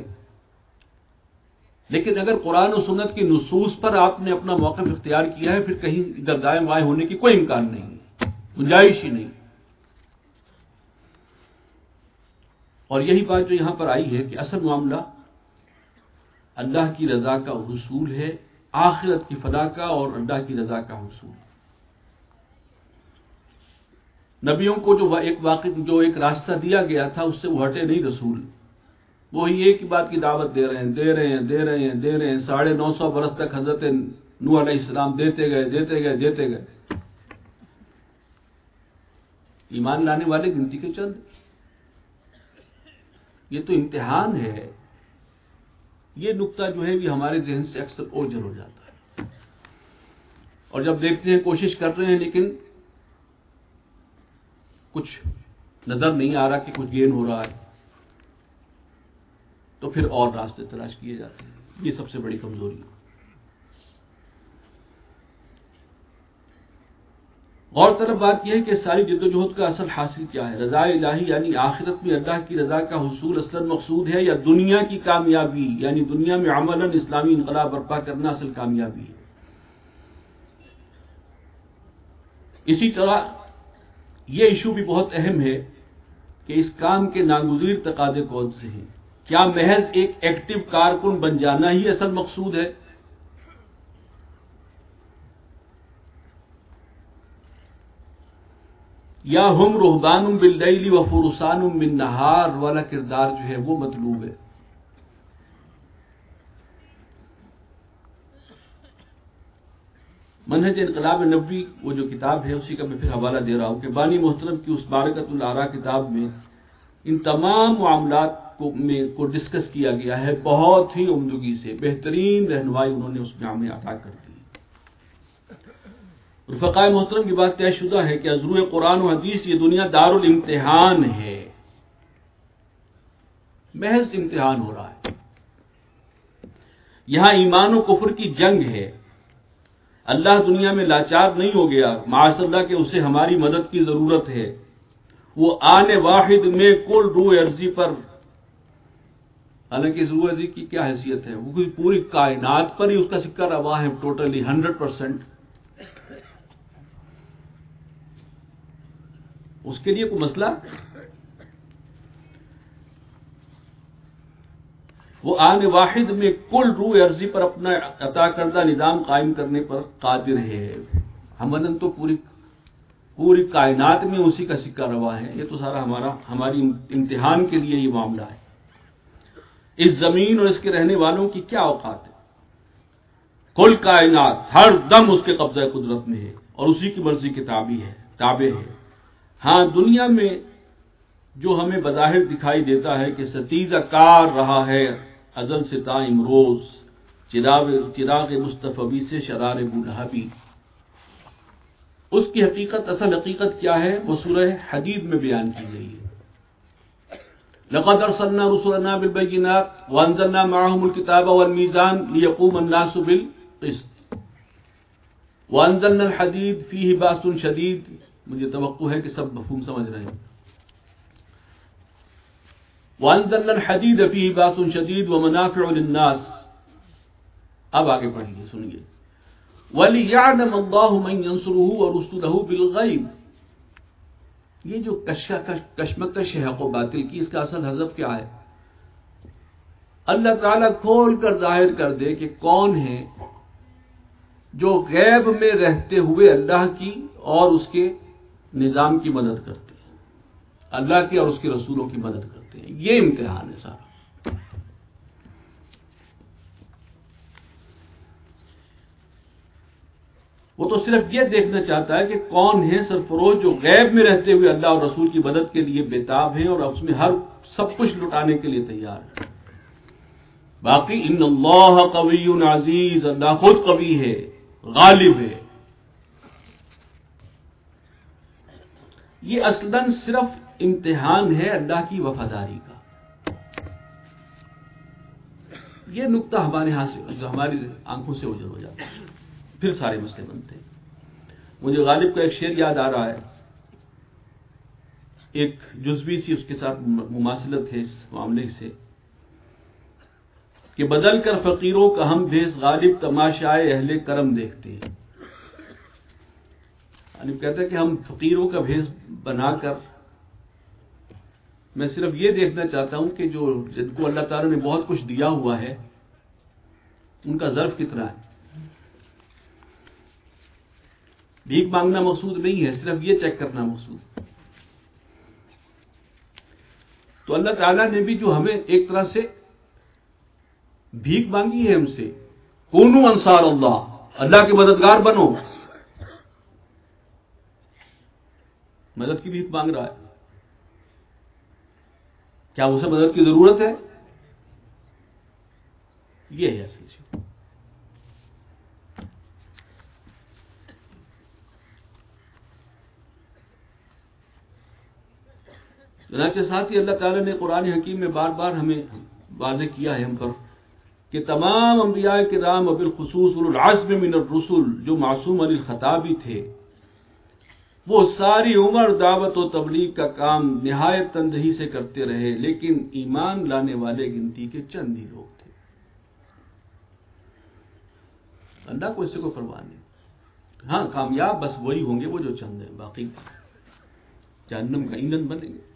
لیکن اگر قرآن و سنت کی نصوص پر آپ نے اپنا موقف اختیار کیا ہے، پھر کہیں ادھر دائیں بائیں ہونے کی کوئی امکان نہیں، گنجائش ہی نہیں۔ اور یہی بات جو یہاں پر آئی ہے کہ اصل معاملہ اللہ کی رضا کا حصول ہے، آخرت کی فلاح کا اور اللہ کی رضا کا حصول۔ نبیوں کو جو ایک راستہ دیا گیا تھا اس سے وہ ہٹے نہیں رسول، وہی ایک ہی بات کی دعوت دے رہے ہیں 950 برس تک حضرت نوح علیہ السلام دیتے گئے۔ ایمان لانے والے گنتی کے چند، یہ تو امتحان ہے۔ یہ نقطہ جو ہے یہ ہمارے ذہن سے اکثر اوجھل ہو جاتا ہے، اور جب دیکھتے ہیں کوشش کر رہے ہیں لیکن کچھ نظر نہیں آ رہا کہ کچھ گین ہو رہا ہے، تو پھر اور راستے تلاش کیے جاتے ہیں۔ یہ سب سے بڑی کمزوری ہے۔ غور طلب بات یہ ہے کہ ساری جد و جہد کا اصل حاصل کیا ہے؟ رضا الہی یعنی آخرت میں اللہ کی رضا کا حصول اصلاً مقصود ہے، یا دنیا کی کامیابی یعنی دنیا میں عملاً اسلامی انقلاب برپا کرنا اصل کامیابی ہے؟ اسی طرح یہ ایشو بھی بہت اہم ہے کہ اس کام کے ناگزیر تقاضے کون سے ہیں؟ کیا محض ایک ایکٹیو کارکن بن جانا ہی اصل مقصود ہے؟ یا ہم رہبان باللیل و فرسان بالنہار والا کردار جو ہے وہ مطلوب ہے. منہج انقلاب نبوی وہ جو کتاب ہے اسی کا میں پھر حوالہ دے رہا ہوں کہ بانی محترم کی اس بارکۃ الآراء کتاب میں ان تمام معاملات کو ڈسکس کیا گیا ہے. بہت ہی عمدگی سے بہترین رہنمائی انہوں نے اس میں ہمیں عطا کر دی. رفقائے محترم کی بات طے شدہ ہے کہ از روئے قرآن و حدیث یہ دنیا دارالامتحان ہے. محض امتحان ہو رہا ہے. یہاں ایمان و کفر کی جنگ ہے. اللہ دنیا میں لاچار نہیں ہو گیا، معاذ اللہ کہ اسے ہماری مدد کی ضرورت ہے. وہ آن واحد میں کل روح ارضی پر، حالانکہ اس روح ارضی کی کیا حیثیت ہے، وہ پوری کائنات پر ہی اس کا سکہ روا ہے ٹوٹلی 100%. اس کے لیے کوئی مسئلہ، وہ آن واحد میں کل روح ارضی پر اپنا عطا کردہ نظام قائم کرنے پر قادر ہے. ہمن تو پوری کائنات میں اسی کا سکہ روا ہے. یہ تو سارا ہماری امتحان کے لیے یہ معاملہ ہے. اس زمین اور اس کے رہنے والوں کی کیا اوقات ہے؟ کل کائنات ہر دم اس کے قبضہ قدرت میں ہے اور اسی کی مرضی کے تابع ہے. ہاں دنیا میں جو ہمیں بظاہر دکھائی دیتا ہے کہ ستیزہ کار رہا ہے ازل سے تا امروز، چراغ مصطفی سے شرار بولہبی، اس کی حقیقت، اصل حقیقت کیا ہے وہ سورہ حدید میں بیان کی گئی ہے. لقد ارسلنا رسلنا بالبينات وانزلنا معهم الكتاب والميزان ليقوم الناس بالقسط وانزلنا الحديد فيه باس شديد. مجھے توقع ہے کہ سب مفہوم سمجھ رہے ہیں. وانزلنا الحديد فيه باس شديد ومنافع للناس. اب آگے پڑھیے سنیے. وَلِيَعْلَمَ اللَّهُ مَن يَنصُرُهُ وَرُسُلَهُ بِالْغَيْبِ. یہ جو کشمکش ہے حق و باطل کی، اس کا اصل ہدف کیا ہے؟ اللہ تعالیٰ کھول کر ظاہر کر دے کہ کون ہے جو غیب میں رہتے ہوئے اللہ کی اور اس کے نظام کی مدد کرتے ہیں، اللہ کی اور اس کے رسولوں کی مدد کرتے ہیں. یہ امتحان ہے سارا. وہ تو صرف یہ دیکھنا چاہتا ہے کہ کون ہے سرفروش جو غیب میں رہتے ہوئے اللہ اور رسول کی مدد کے لیے بےتاب ہیں اور اس میں سب کچھ لٹانے کے لیے تیار ہے. باقی ان اللہ قوی عزیز، اللہ خود قوی ہے، غالب ہے. یہ اصلاً صرف امتحان ہے اللہ کی وفاداری کا. یہ نقطہ ہمارے ہاں سے جو ہماری آنکھوں سے اوجھل ہو جاتا ہے، پھر سارے مسئلے بنتے ہیں. مجھے غالب کا ایک شعر یاد آ رہا ہے، ایک جزوی سی اس کے ساتھ مماثلت ہے اس معاملے سے، کہ بدل کر فقیروں کا ہم بھیس غالب تماشائے اہل کرم دیکھتے ہیں. غالب کہتا ہے کہ ہم فقیروں کا بھیس بنا کر میں صرف یہ دیکھنا چاہتا ہوں کہ جن کو اللہ تعالیٰ نے بہت کچھ دیا ہوا ہے ان کا ظرف کتنا ہے. بھیک مانگنا مقصود نہیں ہے، صرف یہ چیک کرنا مقصود. تو اللہ تعالیٰ نے بھی جو ہمیں ایک طرح سے بھیک مانگی ہے ہم سے، کونوا انصار اللہ، اللہ کے مددگار بنو، مدد کی بھیک مانگ رہا ہے. کیا اسے مدد کی ضرورت ہے؟ یہ ہے اصل چیز. چنانچہ ساتھ ہی اللہ تعالیٰ نے قرآن حکیم میں بار بار ہمیں واضح کیا ہے ہم پر کہ تمام انبیاء کرام وبالخصوص اولو العزم من الرسل جو معصوم علی الخطا بھی تھے، وہ ساری عمر دعوت و تبلیغ کا کام نہایت تندہی سے کرتے رہے، لیکن ایمان لانے والے گنتی کے چند ہی لوگ تھے. اللہ کو اس سے کوئی پرواہ نہیں. ہاں کامیاب بس وہی ہوں گے وہ جو چند ہیں، باقی جہنم کا ایندھن بنیں گے.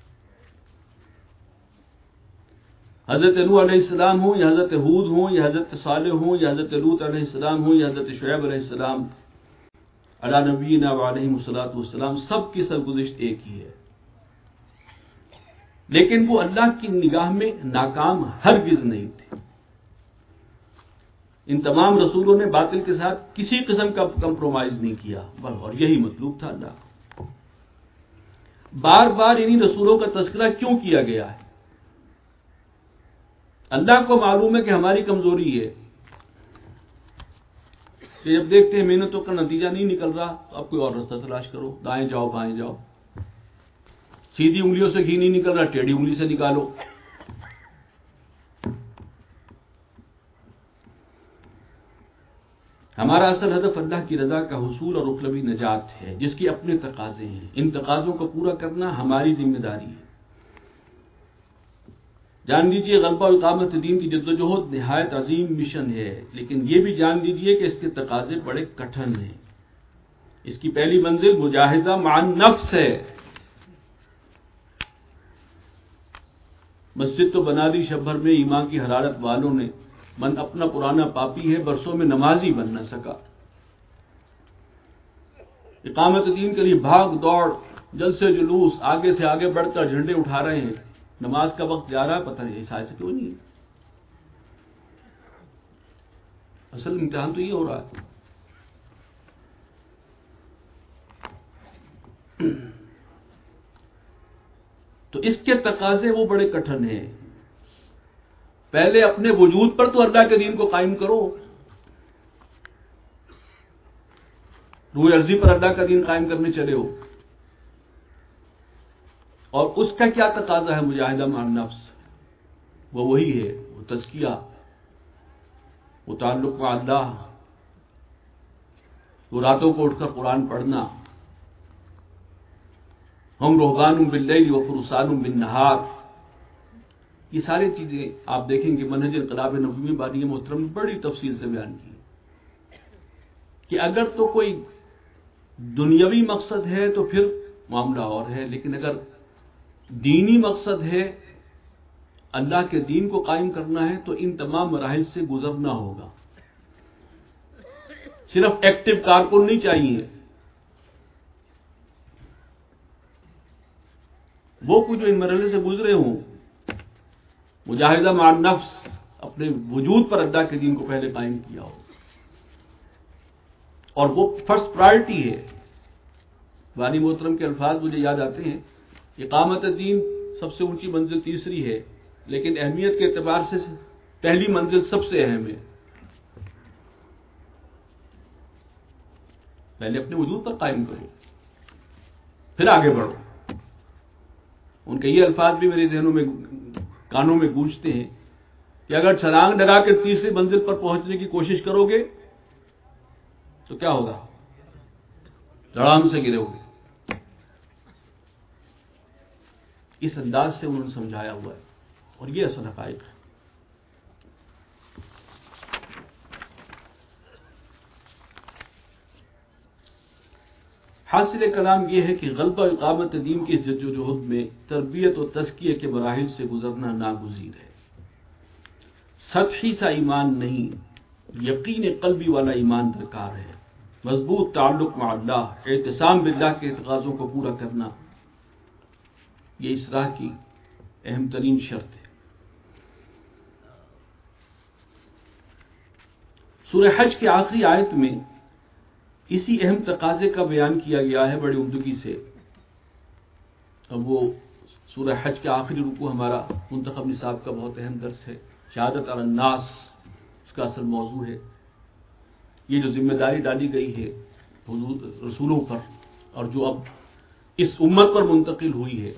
حضرت نوح علیہ السلام ہوں یا حضرت ہود ہوں یا حضرت صالح ہوں یا حضرت لوط علیہ السلام ہوں یا حضرت شعیب علیہ السلام، علی نبینا وعلیہ الصلوۃ والسلام، سب کی سرگزشت ایک ہی ہے، لیکن وہ اللہ کی نگاہ میں ناکام ہرگز نہیں تھے۔ ان تمام رسولوں نے باطل کے ساتھ کسی قسم کا کمپرومائز نہیں کیا، اور یہی مطلوب تھا اللہ کو۔ بار بار انہی رسولوں کا تذکرہ کیوں کیا گیا ہے؟ اللہ کو معلوم ہے کہ ہماری کمزوری ہے کہ جب دیکھتے ہیں محنتوں کا نتیجہ نہیں نکل رہا تو اب کوئی اور راستہ تلاش کرو، دائیں جاؤ بائیں جاؤ، سیدھی انگلیوں سے گھی نہیں نکل رہا ٹیڑھی انگلی سے نکالو۔ ہمارا اصل ہدف اللہ کی رضا کا حصول اور اخروی نجات ہے، جس کی اپنے تقاضے ہیں۔ ان تقاضوں کو پورا کرنا ہماری ذمہ داری ہے۔ جان لیجیے غلبہ و اقامت دین کی جدوجہد نہایت عظیم مشن ہے، لیکن یہ بھی جان لیجیے کہ اس کے تقاضے بڑے کٹھن ہیں۔ اس کی پہلی منزل مجاہدہ مع النفس ہے۔ مسجد تو بنا دی شب بھر میں ایمان کی حرارت والوں نے، من اپنا پرانا پاپی ہے، برسوں میں نمازی بن نہ سکا۔ اقامت دین کے لیے بھاگ دوڑ، جلسے جلوس، آگے سے آگے بڑھ کر جھنڈے اٹھا رہے ہیں، نماز کا وقت جا رہا ہے، پتہ نہیں ایسا کیوں نہیں ہے۔ اصل امتحان تو یہ ہو رہا ہے۔ تو اس کے تقاضے وہ بڑے کٹھن ہیں۔ پہلے اپنے وجود پر تو اللہ کے دین کو قائم کرو، روح ارضی پر اللہ کا دین قائم کرنے چلے ہو، اور اس کا کیا تقاضا ہے؟ مجاہدہ مع النفس، وہ وہی ہے، وہ تزکیہ، وہ تعلق مع اللہ، وہ راتوں کو اٹھ کر قرآن پڑھنا، ہم رہبان باللیل و فرسان بالنہار۔ یہ ساری چیزیں آپ دیکھیں گے منہج انقلاب نبوی بانی محترم نے بڑی تفصیل سے بیان کی کہ اگر تو کوئی دنیاوی مقصد ہے تو پھر معاملہ اور ہے، لیکن اگر دینی مقصد ہے، اللہ کے دین کو قائم کرنا ہے، تو ان تمام مراحل سے گزرنا ہوگا۔ صرف ایکٹیو کارکن نہیں چاہیے، وہ کچھ جو ان مرحلے سے گزرے ہوں۔ مجاہدہ مع النفس، اپنے وجود پر اللہ کے دین کو پہلے قائم کیا ہو، اور وہ فرسٹ پرائرٹی ہے۔ بانی محترم کے الفاظ مجھے یاد آتے ہیں، اقامت دین سب سے اونچی منزل تیسری ہے، لیکن اہمیت کے اعتبار سے پہلی منزل سب سے اہم ہے۔ پہلے اپنے وجود پر قائم کرو، پھر آگے بڑھو۔ ان کے یہ الفاظ بھی میرے ذہنوں میں، کانوں میں گونجتے ہیں کہ اگر چھلانگ لگا کے تیسری منزل پر پہنچنے کی کوشش کرو گے تو کیا ہوگا؟ دھڑام سے گرو گے۔ اس انداز سے انہوں نے سمجھایا ہوا ہے، اور یہ اصل حقائق ہے۔ حاصل کلام یہ ہے کہ غلبہ اقامت دین کی جدوجہد میں تربیت و تزکیہ کے مراحل سے گزرنا ناگزیر ہے۔ سطحی سا ایمان نہیں، یقین قلبی والا ایمان درکار ہے۔ مضبوط تعلق مع اللہ، اعتصام باللہ کے تقاضوں کو پورا کرنا، یہ اس راہ کی اہم ترین شرط ہے۔ سورہ حج کی آخری آیت میں اسی اہم تقاضے کا بیان کیا گیا ہے بڑی عمدگی سے۔ اب وہ سورہ حج کے آخری رکوع ہمارا منتخب نصاب کا بہت اہم درس ہے، شہادت علی الناس اس کا اصل موضوع ہے۔ یہ جو ذمہ داری ڈالی گئی ہے رسولوں پر، اور جو اب اس امت پر منتقل ہوئی ہے،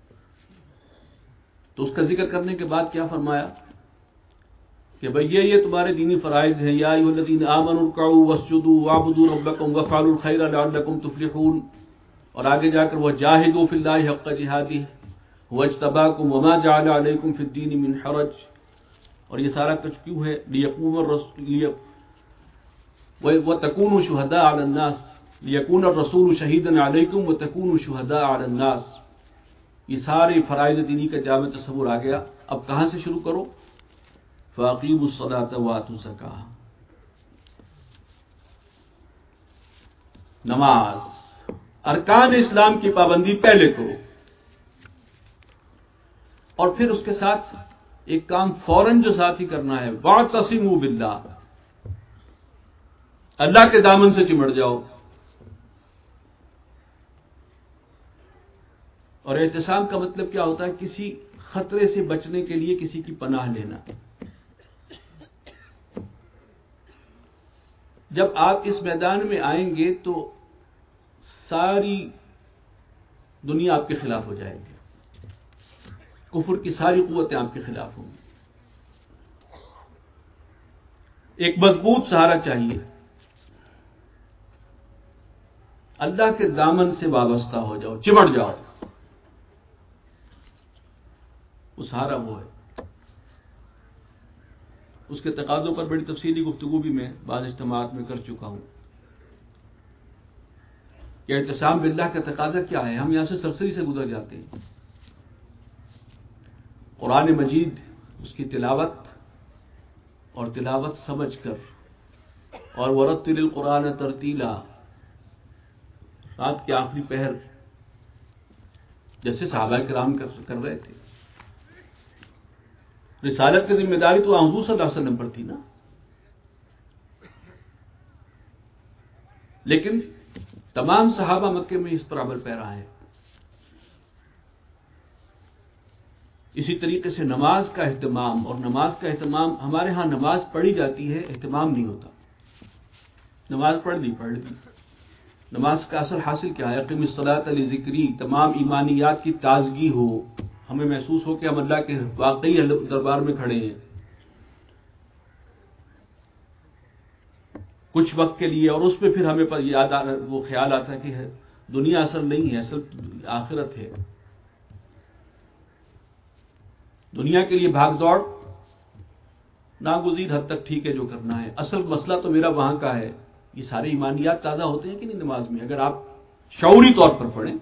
تو اس کا ذکر کرنے کے بعد کیا فرمایا کہ بھئی یہ تمہارے دینی فرائض ہیں۔ یا ایھا الذین آمنوا ارکعوا واسجدوا واعبدوا ربکم وافعلوا الخیر لعلکم تفلحون، اور آگے جا کر وجاہدوا فی اللہ حق جہادہ هو اجتباکم وما جعل علیکم فی الدین من حرج، اور یہ سارا کچھ کیوں ہے؟ لیقوم الرسول وتکونوا شہداء علی الناس، لیکون الرسول شہیدا علیکم وتکونوا شہداء علی الناس۔ یہ سارے فرائض دینی کا جامع تصور آ گیا۔ اب کہاں سے شروع کرو؟ فاقیموا الصلاۃ وآتوا الزکاۃ۔ نماز، ارکان اسلام کی پابندی پہلے کرو، اور پھر اس کے ساتھ ایک کام فوراً جو ساتھ ہی کرنا ہے، واعتصموا باللہ، اللہ کے دامن سے چمٹ جاؤ. اور اعتصام کا مطلب کیا ہوتا ہے؟ کسی خطرے سے بچنے کے لیے کسی کی پناہ لینا. جب آپ اس میدان میں آئیں گے تو ساری دنیا آپ کے خلاف ہو جائے گی، کفر کی ساری قوتیں آپ کے خلاف ہوں گی. ایک مضبوط سہارا چاہیے، اللہ کے دامن سے وابستہ ہو جاؤ، چمٹ جاؤ. وہ سہارا وہ ہے. اس کے تقاضوں پر بڑی تفصیلی گفتگو بھی میں بعض اجتماعات میں کر چکا ہوں کہ اعتصام باللہ کا تقاضا کیا ہے. ہم یہاں سے سرسری سے گزر جاتے ہیں. قرآن مجید، اس کی تلاوت اور تلاوت سمجھ کر، اور ورتل القرآن ترتیلا، رات کے آخری پہر جیسے صحابہ کرام کر رہے تھے. رسالت کی ذمہ داری تو حضور صلی اللہ علیہ وسلم پر تھی نا، لیکن تمام صحابہ مکے میں اس پر عمل پیرا ہیں. اسی طریقے سے نماز کا اہتمام، اور نماز کا اہتمام ہمارے ہاں نماز پڑھی جاتی ہے، اہتمام نہیں ہوتا. نماز پڑھ لی. نماز کا اصل حاصل کیا ہے؟ اقیم الصلاۃ لذکری، تمام ایمانیات کی تازگی ہو، ہمیں محسوس ہو کہ ہم اللہ کے واقعی دربار میں کھڑے ہیں کچھ وقت کے لیے. اور اس پہ پھر ہمیں یاد وہ خیال آتا ہے کہ دنیا اصل نہیں ہے، اصل آخرت ہے. دنیا کے لیے بھاگ دوڑ ناگزیر حد تک ٹھیک ہے جو کرنا ہے، اصل مسئلہ تو میرا وہاں کا ہے. یہ سارے ایمانیات تازہ ہوتے ہیں کہ نہیں نماز میں؟ اگر آپ شعوری طور پر پڑھیں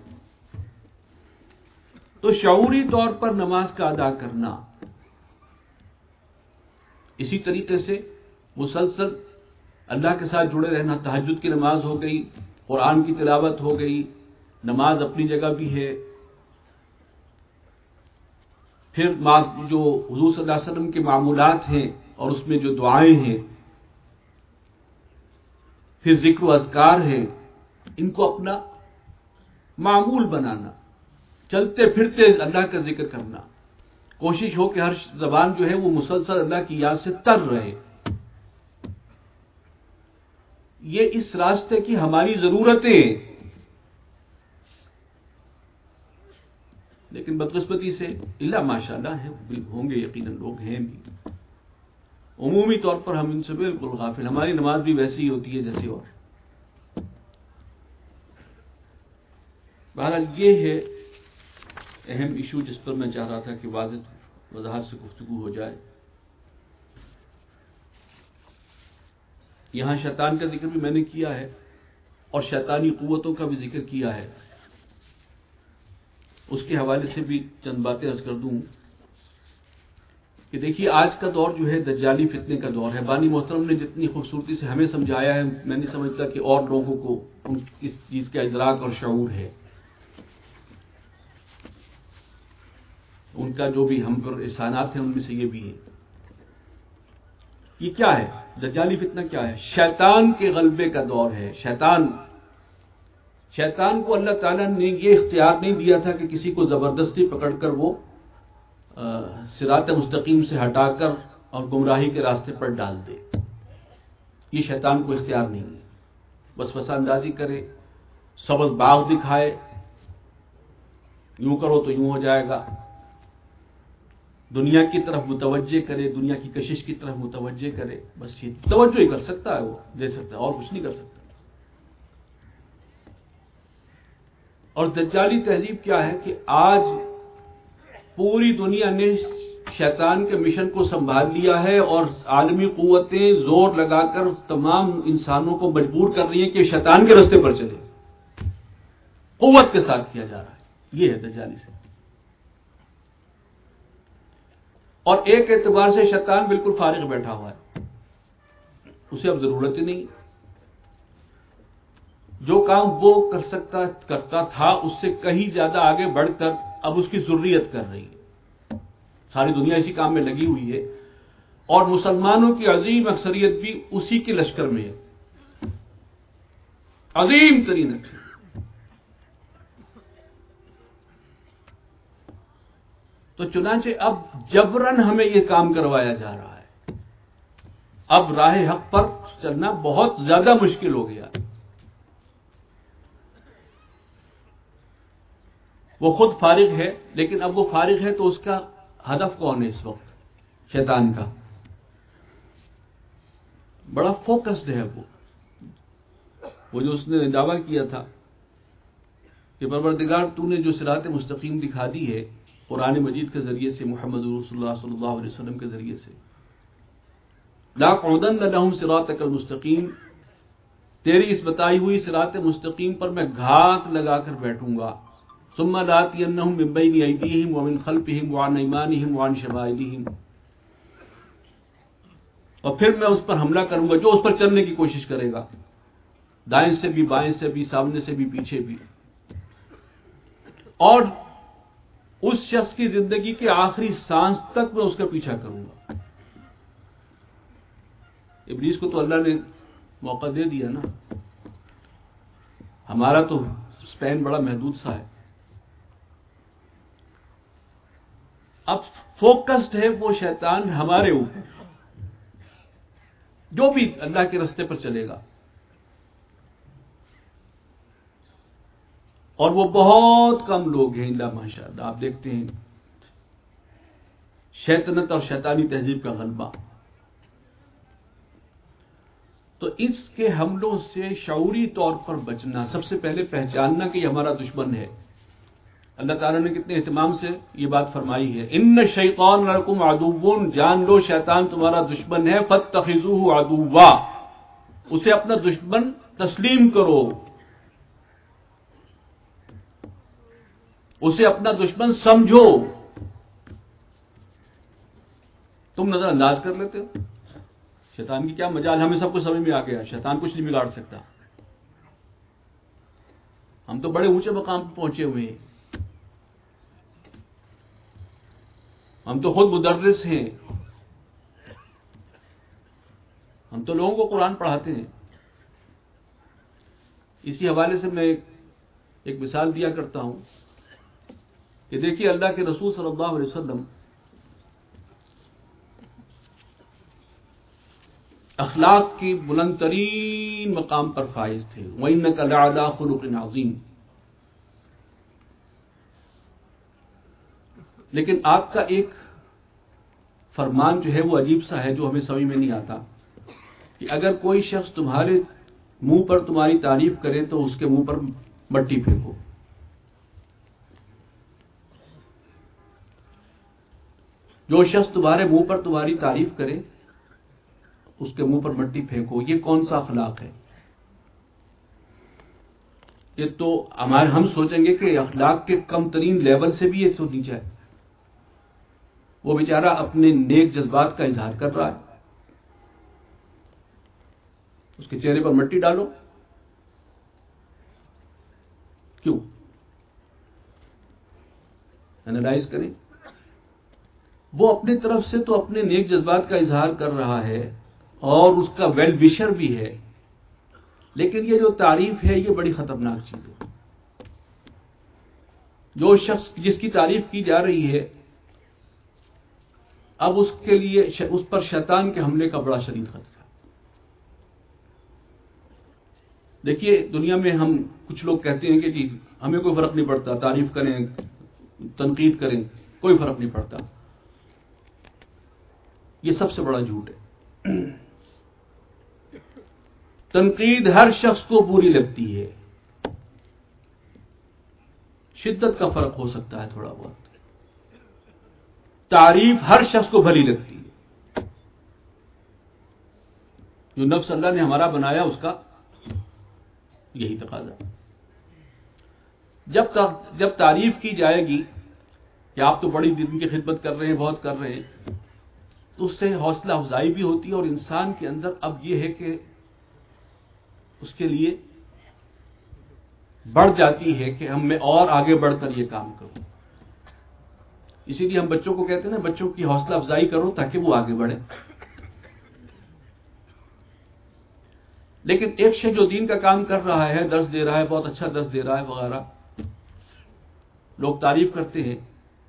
تو شعوری طور پر نماز کا ادا کرنا. اسی طریقے سے مسلسل اللہ کے ساتھ جڑے رہنا. تہجد کی نماز ہو گئی، قرآن کی تلاوت ہو گئی، نماز اپنی جگہ بھی ہے. پھر جو حضور صلی اللہ علیہ وسلم کے معمولات ہیں اور اس میں جو دعائیں ہیں، پھر ذکر و اذکار ہے، ان کو اپنا معمول بنانا، چلتے پھرتے اللہ کا ذکر کرنا. کوشش ہو کہ ہر زبان جو ہے وہ مسلسل اللہ کی یاد سے تر رہے. یہ اس راستے کی ہماری ضرورتیں. لیکن بدقسمتی سے اللہ ماشاءاللہ ہے، ہوں گے یقیناً، لوگ ہیں بھی، عمومی طور پر ہم ان سے بالکل غافل. ہماری نماز بھی ویسی ہی ہوتی ہے جیسے اور. بہرحال یہ ہے اہم ایشو جس پر میں چاہ رہا تھا کہ واضح وضاحت سے گفتگو ہو جائے. یہاں شیطان کا ذکر بھی میں نے کیا ہے اور شیطانی قوتوں کا بھی ذکر کیا ہے. اس کے حوالے سے بھی چند باتیں عرض کر دوں کہ دیکھیے آج کا دور جو ہے دجالی فتنے کا دور ہے. بانی محترم نے جتنی خوبصورتی سے ہمیں سمجھایا ہے، میں نہیں سمجھتا کہ اور لوگوں کو اس چیز کا ادراک اور شعور ہے. ان کا جو بھی ہم پر احسانات ہیں ان میں سے یہ بھی ہے. یہ کیا ہے؟ دجالی فتنہ کیا ہے؟ شیطان کے غلبے کا دور ہے. شیطان کو اللہ تعالیٰ نے یہ اختیار نہیں دیا تھا کہ کسی کو زبردستی پکڑ کر وہ صراط مستقیم سے ہٹا کر اور گمراہی کے راستے پر ڈال دے. یہ شیطان کو اختیار نہیں ہے. وسوسہ اندازی کرے، سبز باغ دکھائے، یوں کرو تو یوں ہو جائے گا، دنیا کی طرف متوجہ کرے، دنیا کی کشش کی طرف متوجہ کرے. بس یہ توجہ ہی کر سکتا ہے، وہ دے سکتا ہے، اور کچھ نہیں کر سکتا. اور دجالی تہذیب کیا ہے کہ آج پوری دنیا نے شیطان کے مشن کو سنبھال لیا ہے اور عالمی قوتیں زور لگا کر تمام انسانوں کو مجبور کر رہی ہیں کہ شیطان کے راستے پر چلے. قوت کے ساتھ کیا جا رہا ہے. یہ ہے دجالی سے. اور ایک اعتبار سے شیطان بالکل فارغ بیٹھا ہوا ہے، اسے اب ضرورت ہی نہیں. جو کام وہ کرتا تھا اس سے کہیں زیادہ آگے بڑھ کر اب اس کی ذریت کر رہی ہے. ساری دنیا اسی کام میں لگی ہوئی ہے اور مسلمانوں کی عظیم اکثریت بھی اسی کے لشکر میں ہے، عظیم ترین اکثریت. تو چنانچہ اب جبرن ہمیں یہ کام کروایا جا رہا ہے. اب راہ حق پر چلنا بہت زیادہ مشکل ہو گیا. وہ خود فارغ ہے، لیکن اب وہ فارغ ہے تو اس کا ہدف کون ہے اس وقت؟ شیطان کا. بڑا فوکسڈ ہے وہ جو اس نے دعویٰ کیا تھا کہ پروردگار تو نے جو صراط مستقیم دکھا دی ہے قرآن مجید کے ذریعے سے، محمد رسول اللہ صلی اللہ علیہ وسلم کے ذریعے سے، لَأَقْعُدَنَّ لَهُمْ صِرَاطَكَ الْمُسْتَقِيمَ، تیری اس بتائی ہوئی صراط مستقیم پر میں گھات لگا کر بیٹھوں گا. ثُمَّ لَآتِيَنَّهُم مِّن بَيْنِ أَيْدِيهِمْ وَمِنْ خَلْفِهِمْ وَعَنْ أَيْمَانِهِمْ وَعَنْ شَمَائِلِهِمْ، اور پھر میں اس پر حملہ کروں گا جو اس پر چلنے کی کوشش کرے گا، دائیں سے بھی، بائیں سے بھی، سامنے سے بھی، پیچھے بھی. اور اس شخص کی زندگی کے آخری سانس تک میں اس کا پیچھا کروں گا. ابلیس کو تو اللہ نے موقع دے دیا نا، ہمارا تو سپین بڑا محدود سا ہے. اب فوکسڈ ہے وہ شیطان ہمارے اوپر، جو بھی اللہ کے راستے پر چلے گا. اور وہ بہت کم لوگ ہیں الا ماشاءاللہ. آپ دیکھتے ہیں شیطنت اور شیطانی تہذیب کا غلبہ. تو اس کے حملوں سے شعوری طور پر بچنا، سب سے پہلے پہچاننا کہ یہ ہمارا دشمن ہے. اللہ تعالیٰ نے کتنے اہتمام سے یہ بات فرمائی ہے، ان الشیطان لکم عدو، جان لو شیطان تمہارا دشمن ہے، فاتخذوہ عدوا، اسے اپنا دشمن تسلیم کرو، اسے اپنا دشمن سمجھو. تم نظر انداز کر لیتے ہو شیطان کی کیا مجال. ہمیں سب کو سمجھ میں آ گیا شیطان کچھ نہیں بگاڑ سکتا. ہم تو بڑے اونچے مقام پہ پہنچے ہوئے ہیں، ہم تو خود مدرس ہیں، ہم تو لوگوں کو قرآن پڑھاتے ہیں. اسی حوالے سے میں ایک مثال دیا کرتا ہوں کہ دیکھیے اللہ کے رسول صلی اللہ علیہ وسلم اخلاق کی بلند ترین مقام پر فائز تھے. وَإِنَّكَ لَعَلَىٰ خُلُقٍ عَظِيمٍ. لیکن آپ کا ایک فرمان جو ہے وہ عجیب سا ہے جو ہمیں سمجھ میں نہیں آتا کہ اگر کوئی شخص تمہارے منہ پر تمہاری تعریف کرے تو اس کے منہ پر مٹی پھینکو. جو شخص تمہارے منہ پر تمہاری تعریف کرے اس کے منہ پر مٹی پھینکو. یہ کون سا اخلاق ہے؟ یہ تو ہم سوچیں گے کہ اخلاق کے کم ترین لیول سے بھی یہ تو نیچا ہے. وہ بیچارہ اپنے نیک جذبات کا اظہار کر رہا ہے، اس کے چہرے پر مٹی ڈالو. کیوں؟ اینالائز کریں. وہ اپنی طرف سے تو اپنے نیک جذبات کا اظہار کر رہا ہے اور اس کا ویل وشر بھی ہے، لیکن یہ جو تعریف ہے یہ بڑی خطرناک چیز ہے. جو شخص جس کی تعریف کی جا رہی ہے اب اس کے لیے اس پر شیطان کے حملے کا بڑا شدید خطرہ. دیکھیے دنیا میں ہم کچھ لوگ کہتے ہیں کہ جی ہمیں کوئی فرق نہیں پڑتا، تعریف کریں تنقید کریں کوئی فرق نہیں پڑتا. یہ سب سے بڑا جھوٹ ہے. تنقید ہر شخص کو بری لگتی ہے، شدت کا فرق ہو سکتا ہے تھوڑا بہت. تعریف ہر شخص کو بھلی لگتی ہے. جو نفس اللہ نے ہمارا بنایا اس کا یہی تقاضا. جب تعریف کی جائے گی کہ آپ تو بڑی دن کی خدمت کر رہے ہیں، بہت کر رہے ہیں، تو اس سے حوصلہ افزائی بھی ہوتی ہے اور انسان کے اندر اب یہ ہے کہ اس کے لیے بڑھ جاتی ہے کہ میں اور آگے بڑھ کر یہ کام کروں. اسی لیے ہم بچوں کو کہتے ہیں نا، بچوں کی حوصلہ افزائی کرو تاکہ وہ آگے بڑھیں. لیکن ایک شخص جو دین کا کام کر رہا ہے، درس دے رہا ہے، بہت اچھا درس دے رہا ہے وغیرہ، لوگ تعریف کرتے ہیں.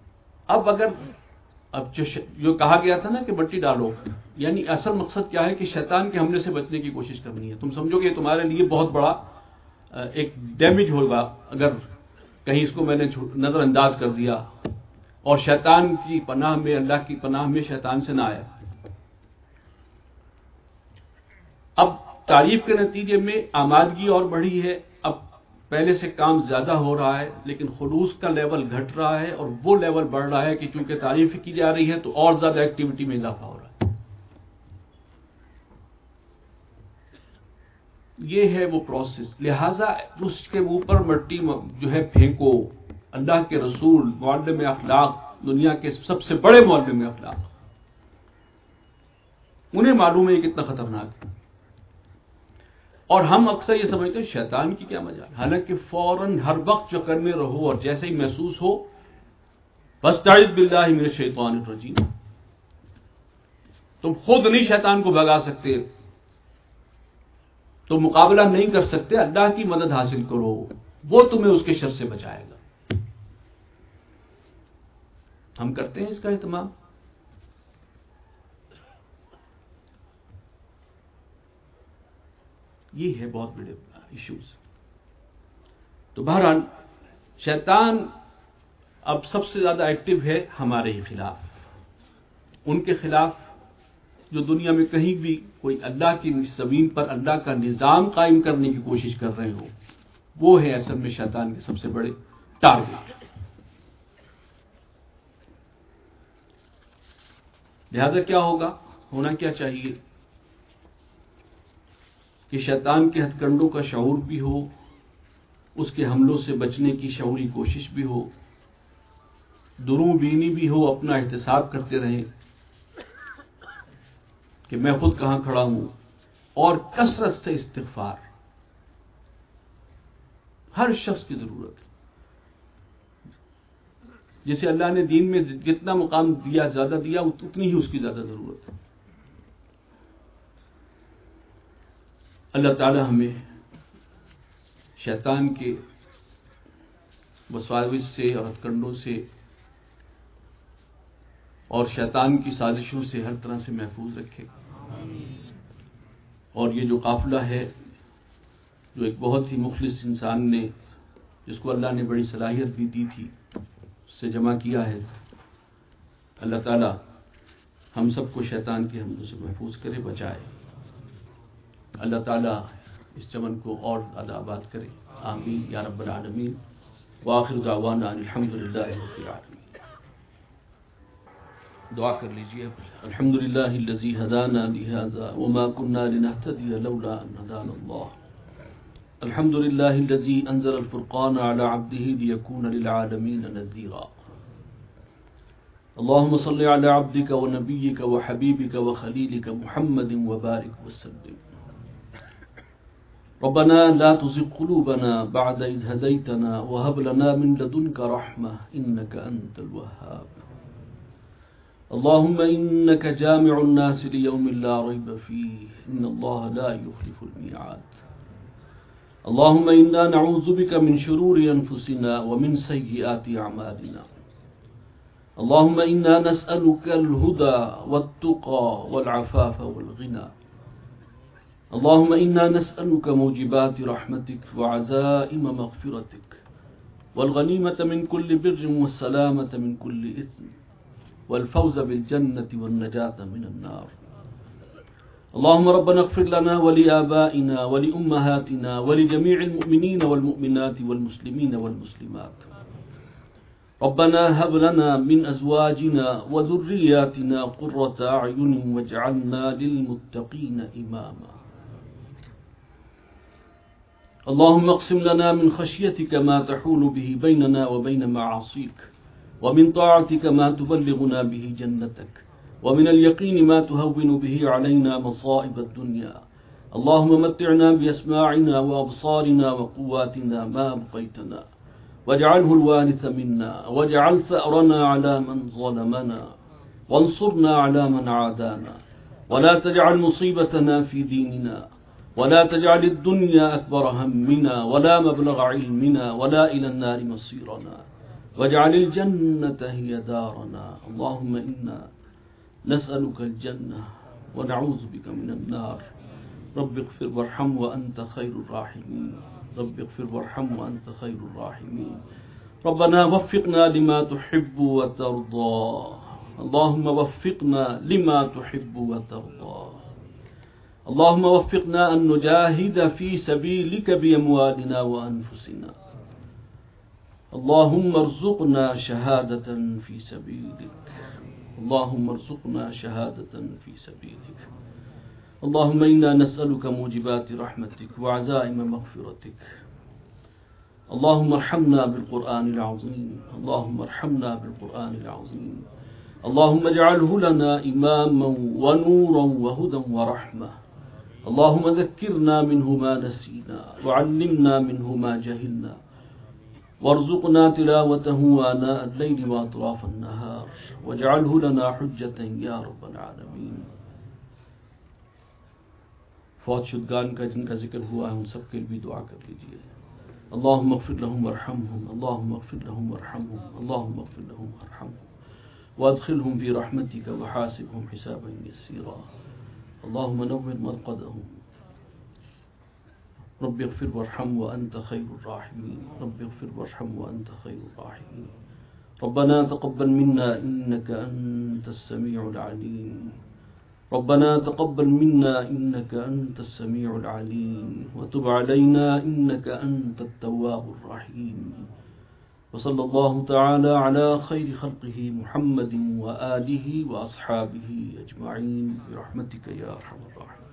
اب جو کہا گیا تھا نا کہ مٹی ڈالو، یعنی اصل مقصد کیا ہے کہ شیطان کے حملے سے بچنے کی کوشش کرنی ہے. تم سمجھو کہ تمہارے لیے بہت بڑا ایک ڈیمیج ہوگا اگر کہیں اس کو میں نے نظر انداز کر دیا اور شیطان کی پناہ میں، اللہ کی پناہ میں شیطان سے نہ آیا. اب تعریف کے نتیجے میں آمادگی اور بڑھی ہے، اب پہلے سے کام زیادہ ہو رہا ہے، لیکن خلوص کا لیول گھٹ رہا ہے اور وہ لیول بڑھ رہا ہے کہ چونکہ تعریف کی جا رہی ہے تو اور زیادہ ایکٹیویٹی میں اضافہ ہو رہا ہے. یہ ہے وہ پروسیس. لہذا اس کے اوپر مٹی جو ہے پھینکو. اللہ کے رسول معلم اخلاق، دنیا کے سب سے بڑے معلم اخلاق، انہیں معلوم ہے یہ کتنا خطرناک ہے. اور ہم اکثر یہ سمجھتے ہیں شیطان کی کیا مجال، حالانکہ فوراً ہر وقت چکر میں رہو اور جیسے ہی محسوس ہو فاستعذ باللہ من الشیطان الرجیم. تم خود نہیں شیطان کو بھگا سکتے، تم مقابلہ نہیں کر سکتے، اللہ کی مدد حاصل کرو، وہ تمہیں اس کے شر سے بچائے گا. ہم کرتے ہیں اس کا اہتمام. یہ ہے بہت بڑے ایشوز. تو بہرحال شیطان اب سب سے زیادہ ایکٹیو ہے ہمارے ہی خلاف، ان کے خلاف جو دنیا میں کہیں بھی کوئی اللہ کی زمین پر اللہ کا نظام قائم کرنے کی کوشش کر رہے ہو، وہ ہے اصل میں شیطان کے سب سے بڑے ٹارگیٹ. لہذا کیا ہوگا، ہونا کیا چاہیے کہ شیطان کے ہتھ کنڈوں کا شعور بھی ہو، اس کے حملوں سے بچنے کی شعوری کوشش بھی ہو، دروں بینی بھی ہو، اپنا احتساب کرتے رہیں کہ میں خود کہاں کھڑا ہوں، اور کثرت سے استغفار ہر شخص کی ضرورت ہے. جسے اللہ نے دین میں جتنا مقام دیا، زیادہ دیا، اتنی ہی اس کی زیادہ ضرورت ہے. اللہ تعالی ہمیں شیطان کے وساوس سے اور ہتھ کنڈوں سے اور شیطان کی سازشوں سے ہر طرح سے محفوظ رکھے. اور یہ جو قافلہ ہے، جو ایک بہت ہی مخلص انسان نے، جس کو اللہ نے بڑی صلاحیت بھی دی تھی، اس سے جمع کیا ہے، اللہ تعالی ہم سب کو شیطان کے حملوں سے محفوظ کرے، بچائے. اللہ تعالیٰ اس چمن کو اور زیادہ آباد کرے. آمین یا رب العالمین. وآخر دعوانا الحمدللہ رب العالمین. دعا کر لیجیے. الحمدللہ الذی ہدانا لہذا وما كنا لنهتدی لولا ان ہدانا اللہ. الحمدللہ الذی انزل الفرقان على عبده ليكون للعالمین نذیرا. اللهم صل على عبدك ونبيك وحبيبك وخليلك محمد وبارك وسلم. ربنا لا تزغ قلوبنا بعد إذ هديتنا وهب لنا من لدنك رحمة إنك أنت الوهاب. اللهم إنك جامع الناس ليوم لا ريب فيه إن الله لا يخلف الميعاد. اللهم إنا نعوذ بك من شرور أنفسنا ومن سيئات أعمالنا. اللهم إنا نسألك الهدى والتقى والعفاف والغنى. اللهم إنا نسألك موجبات رحمتك وعزائم مغفرتك والغنيمة من كل بر والسلامة من كل إثم والفوز بالجنة والنجاة من النار. اللهم ربنا اغفر لنا ولآبائنا ولأمهاتنا ولجميع المؤمنين والمؤمنات والمسلمين والمسلمات. ربنا هب لنا من أزواجنا وذرياتنا قرة أعين واجعلنا للمتقين إماما. اللهم اقسم لنا من خشيتك ما تحول به بيننا وبين معاصيك ومن طاعتك ما تبلغنا به جنتك ومن اليقين ما تهون به علينا مصائب الدنيا اللهم متعنا بأسماعنا وأبصارنا وقواتنا ما أبقيتنا، واجعله الوارث منا، واجعل ثأرنا على من ظلمنا، وانصرنا على من عادانا، ولا تجعل مصيبتنا في ديننا، ولا تجعل الدنيا أكبر همنا ولا مبلغ علمنا ولا إلى النار مصيرنا، واجعل الجنة هي دارنا. اللهم إنا نسألك الجنة ونعوذ بك من النار. رب اغفر وارحم وأنت خير الراحمين. رب اغفر وارحم وأنت خير الراحمين. ربنا وفقنا لما تحب وترضى. اللهم وفقنا لما تحب وترضى. اللهم وفقنا أن نجاهد في سبيلك بأموالنا وأنفسنا. اللهم ارزقنا شهادة في سبيلك. اللهم ارزقنا شهادة في سبيلك. اللهم إنا نسألك موجبات رحمتك وعزائم مغفرتك. اللهم ارحمنا بالقرآن العظيم. اللهم ارحمنا بالقرآن العظيم. اللهم اجعله لنا إماما ونورا وهدى ورحمة. اللهم ذكرنا منه ما نسينا، وعلمنا منه ما جهلنا، وارزقنا تلاوته آناء الليل وأطراف النهار، واجعله لنا حجة يا رب العالمين. فوت شدگان کا جن کا ذکر ہوا ہے ان سب کے لیے دعا کر لیجیے. اللهم اغفر لهم وارحمهم. اللهم اغفر لهم وارحمهم. اللهم اغفر لهم وارحمهم وادخلهم في رحمتك وحاسبهم حسابا يسيرا. اللهم نور مرقدهم. رب اغفر وارحم وأنت خير الراحمين. رب اغفر وارحم وأنت خير الراحمين. ربنا تقبل منا إنك أنت السميع العليم. ربنا تقبل منا إنك أنت السميع العليم، وتب علينا إنك أنت التواب الرحيم. وصلى الله تعالى على خير خلقه محمد وآله وأصحابه أجمعين برحمتك يا أرحم الراحمين.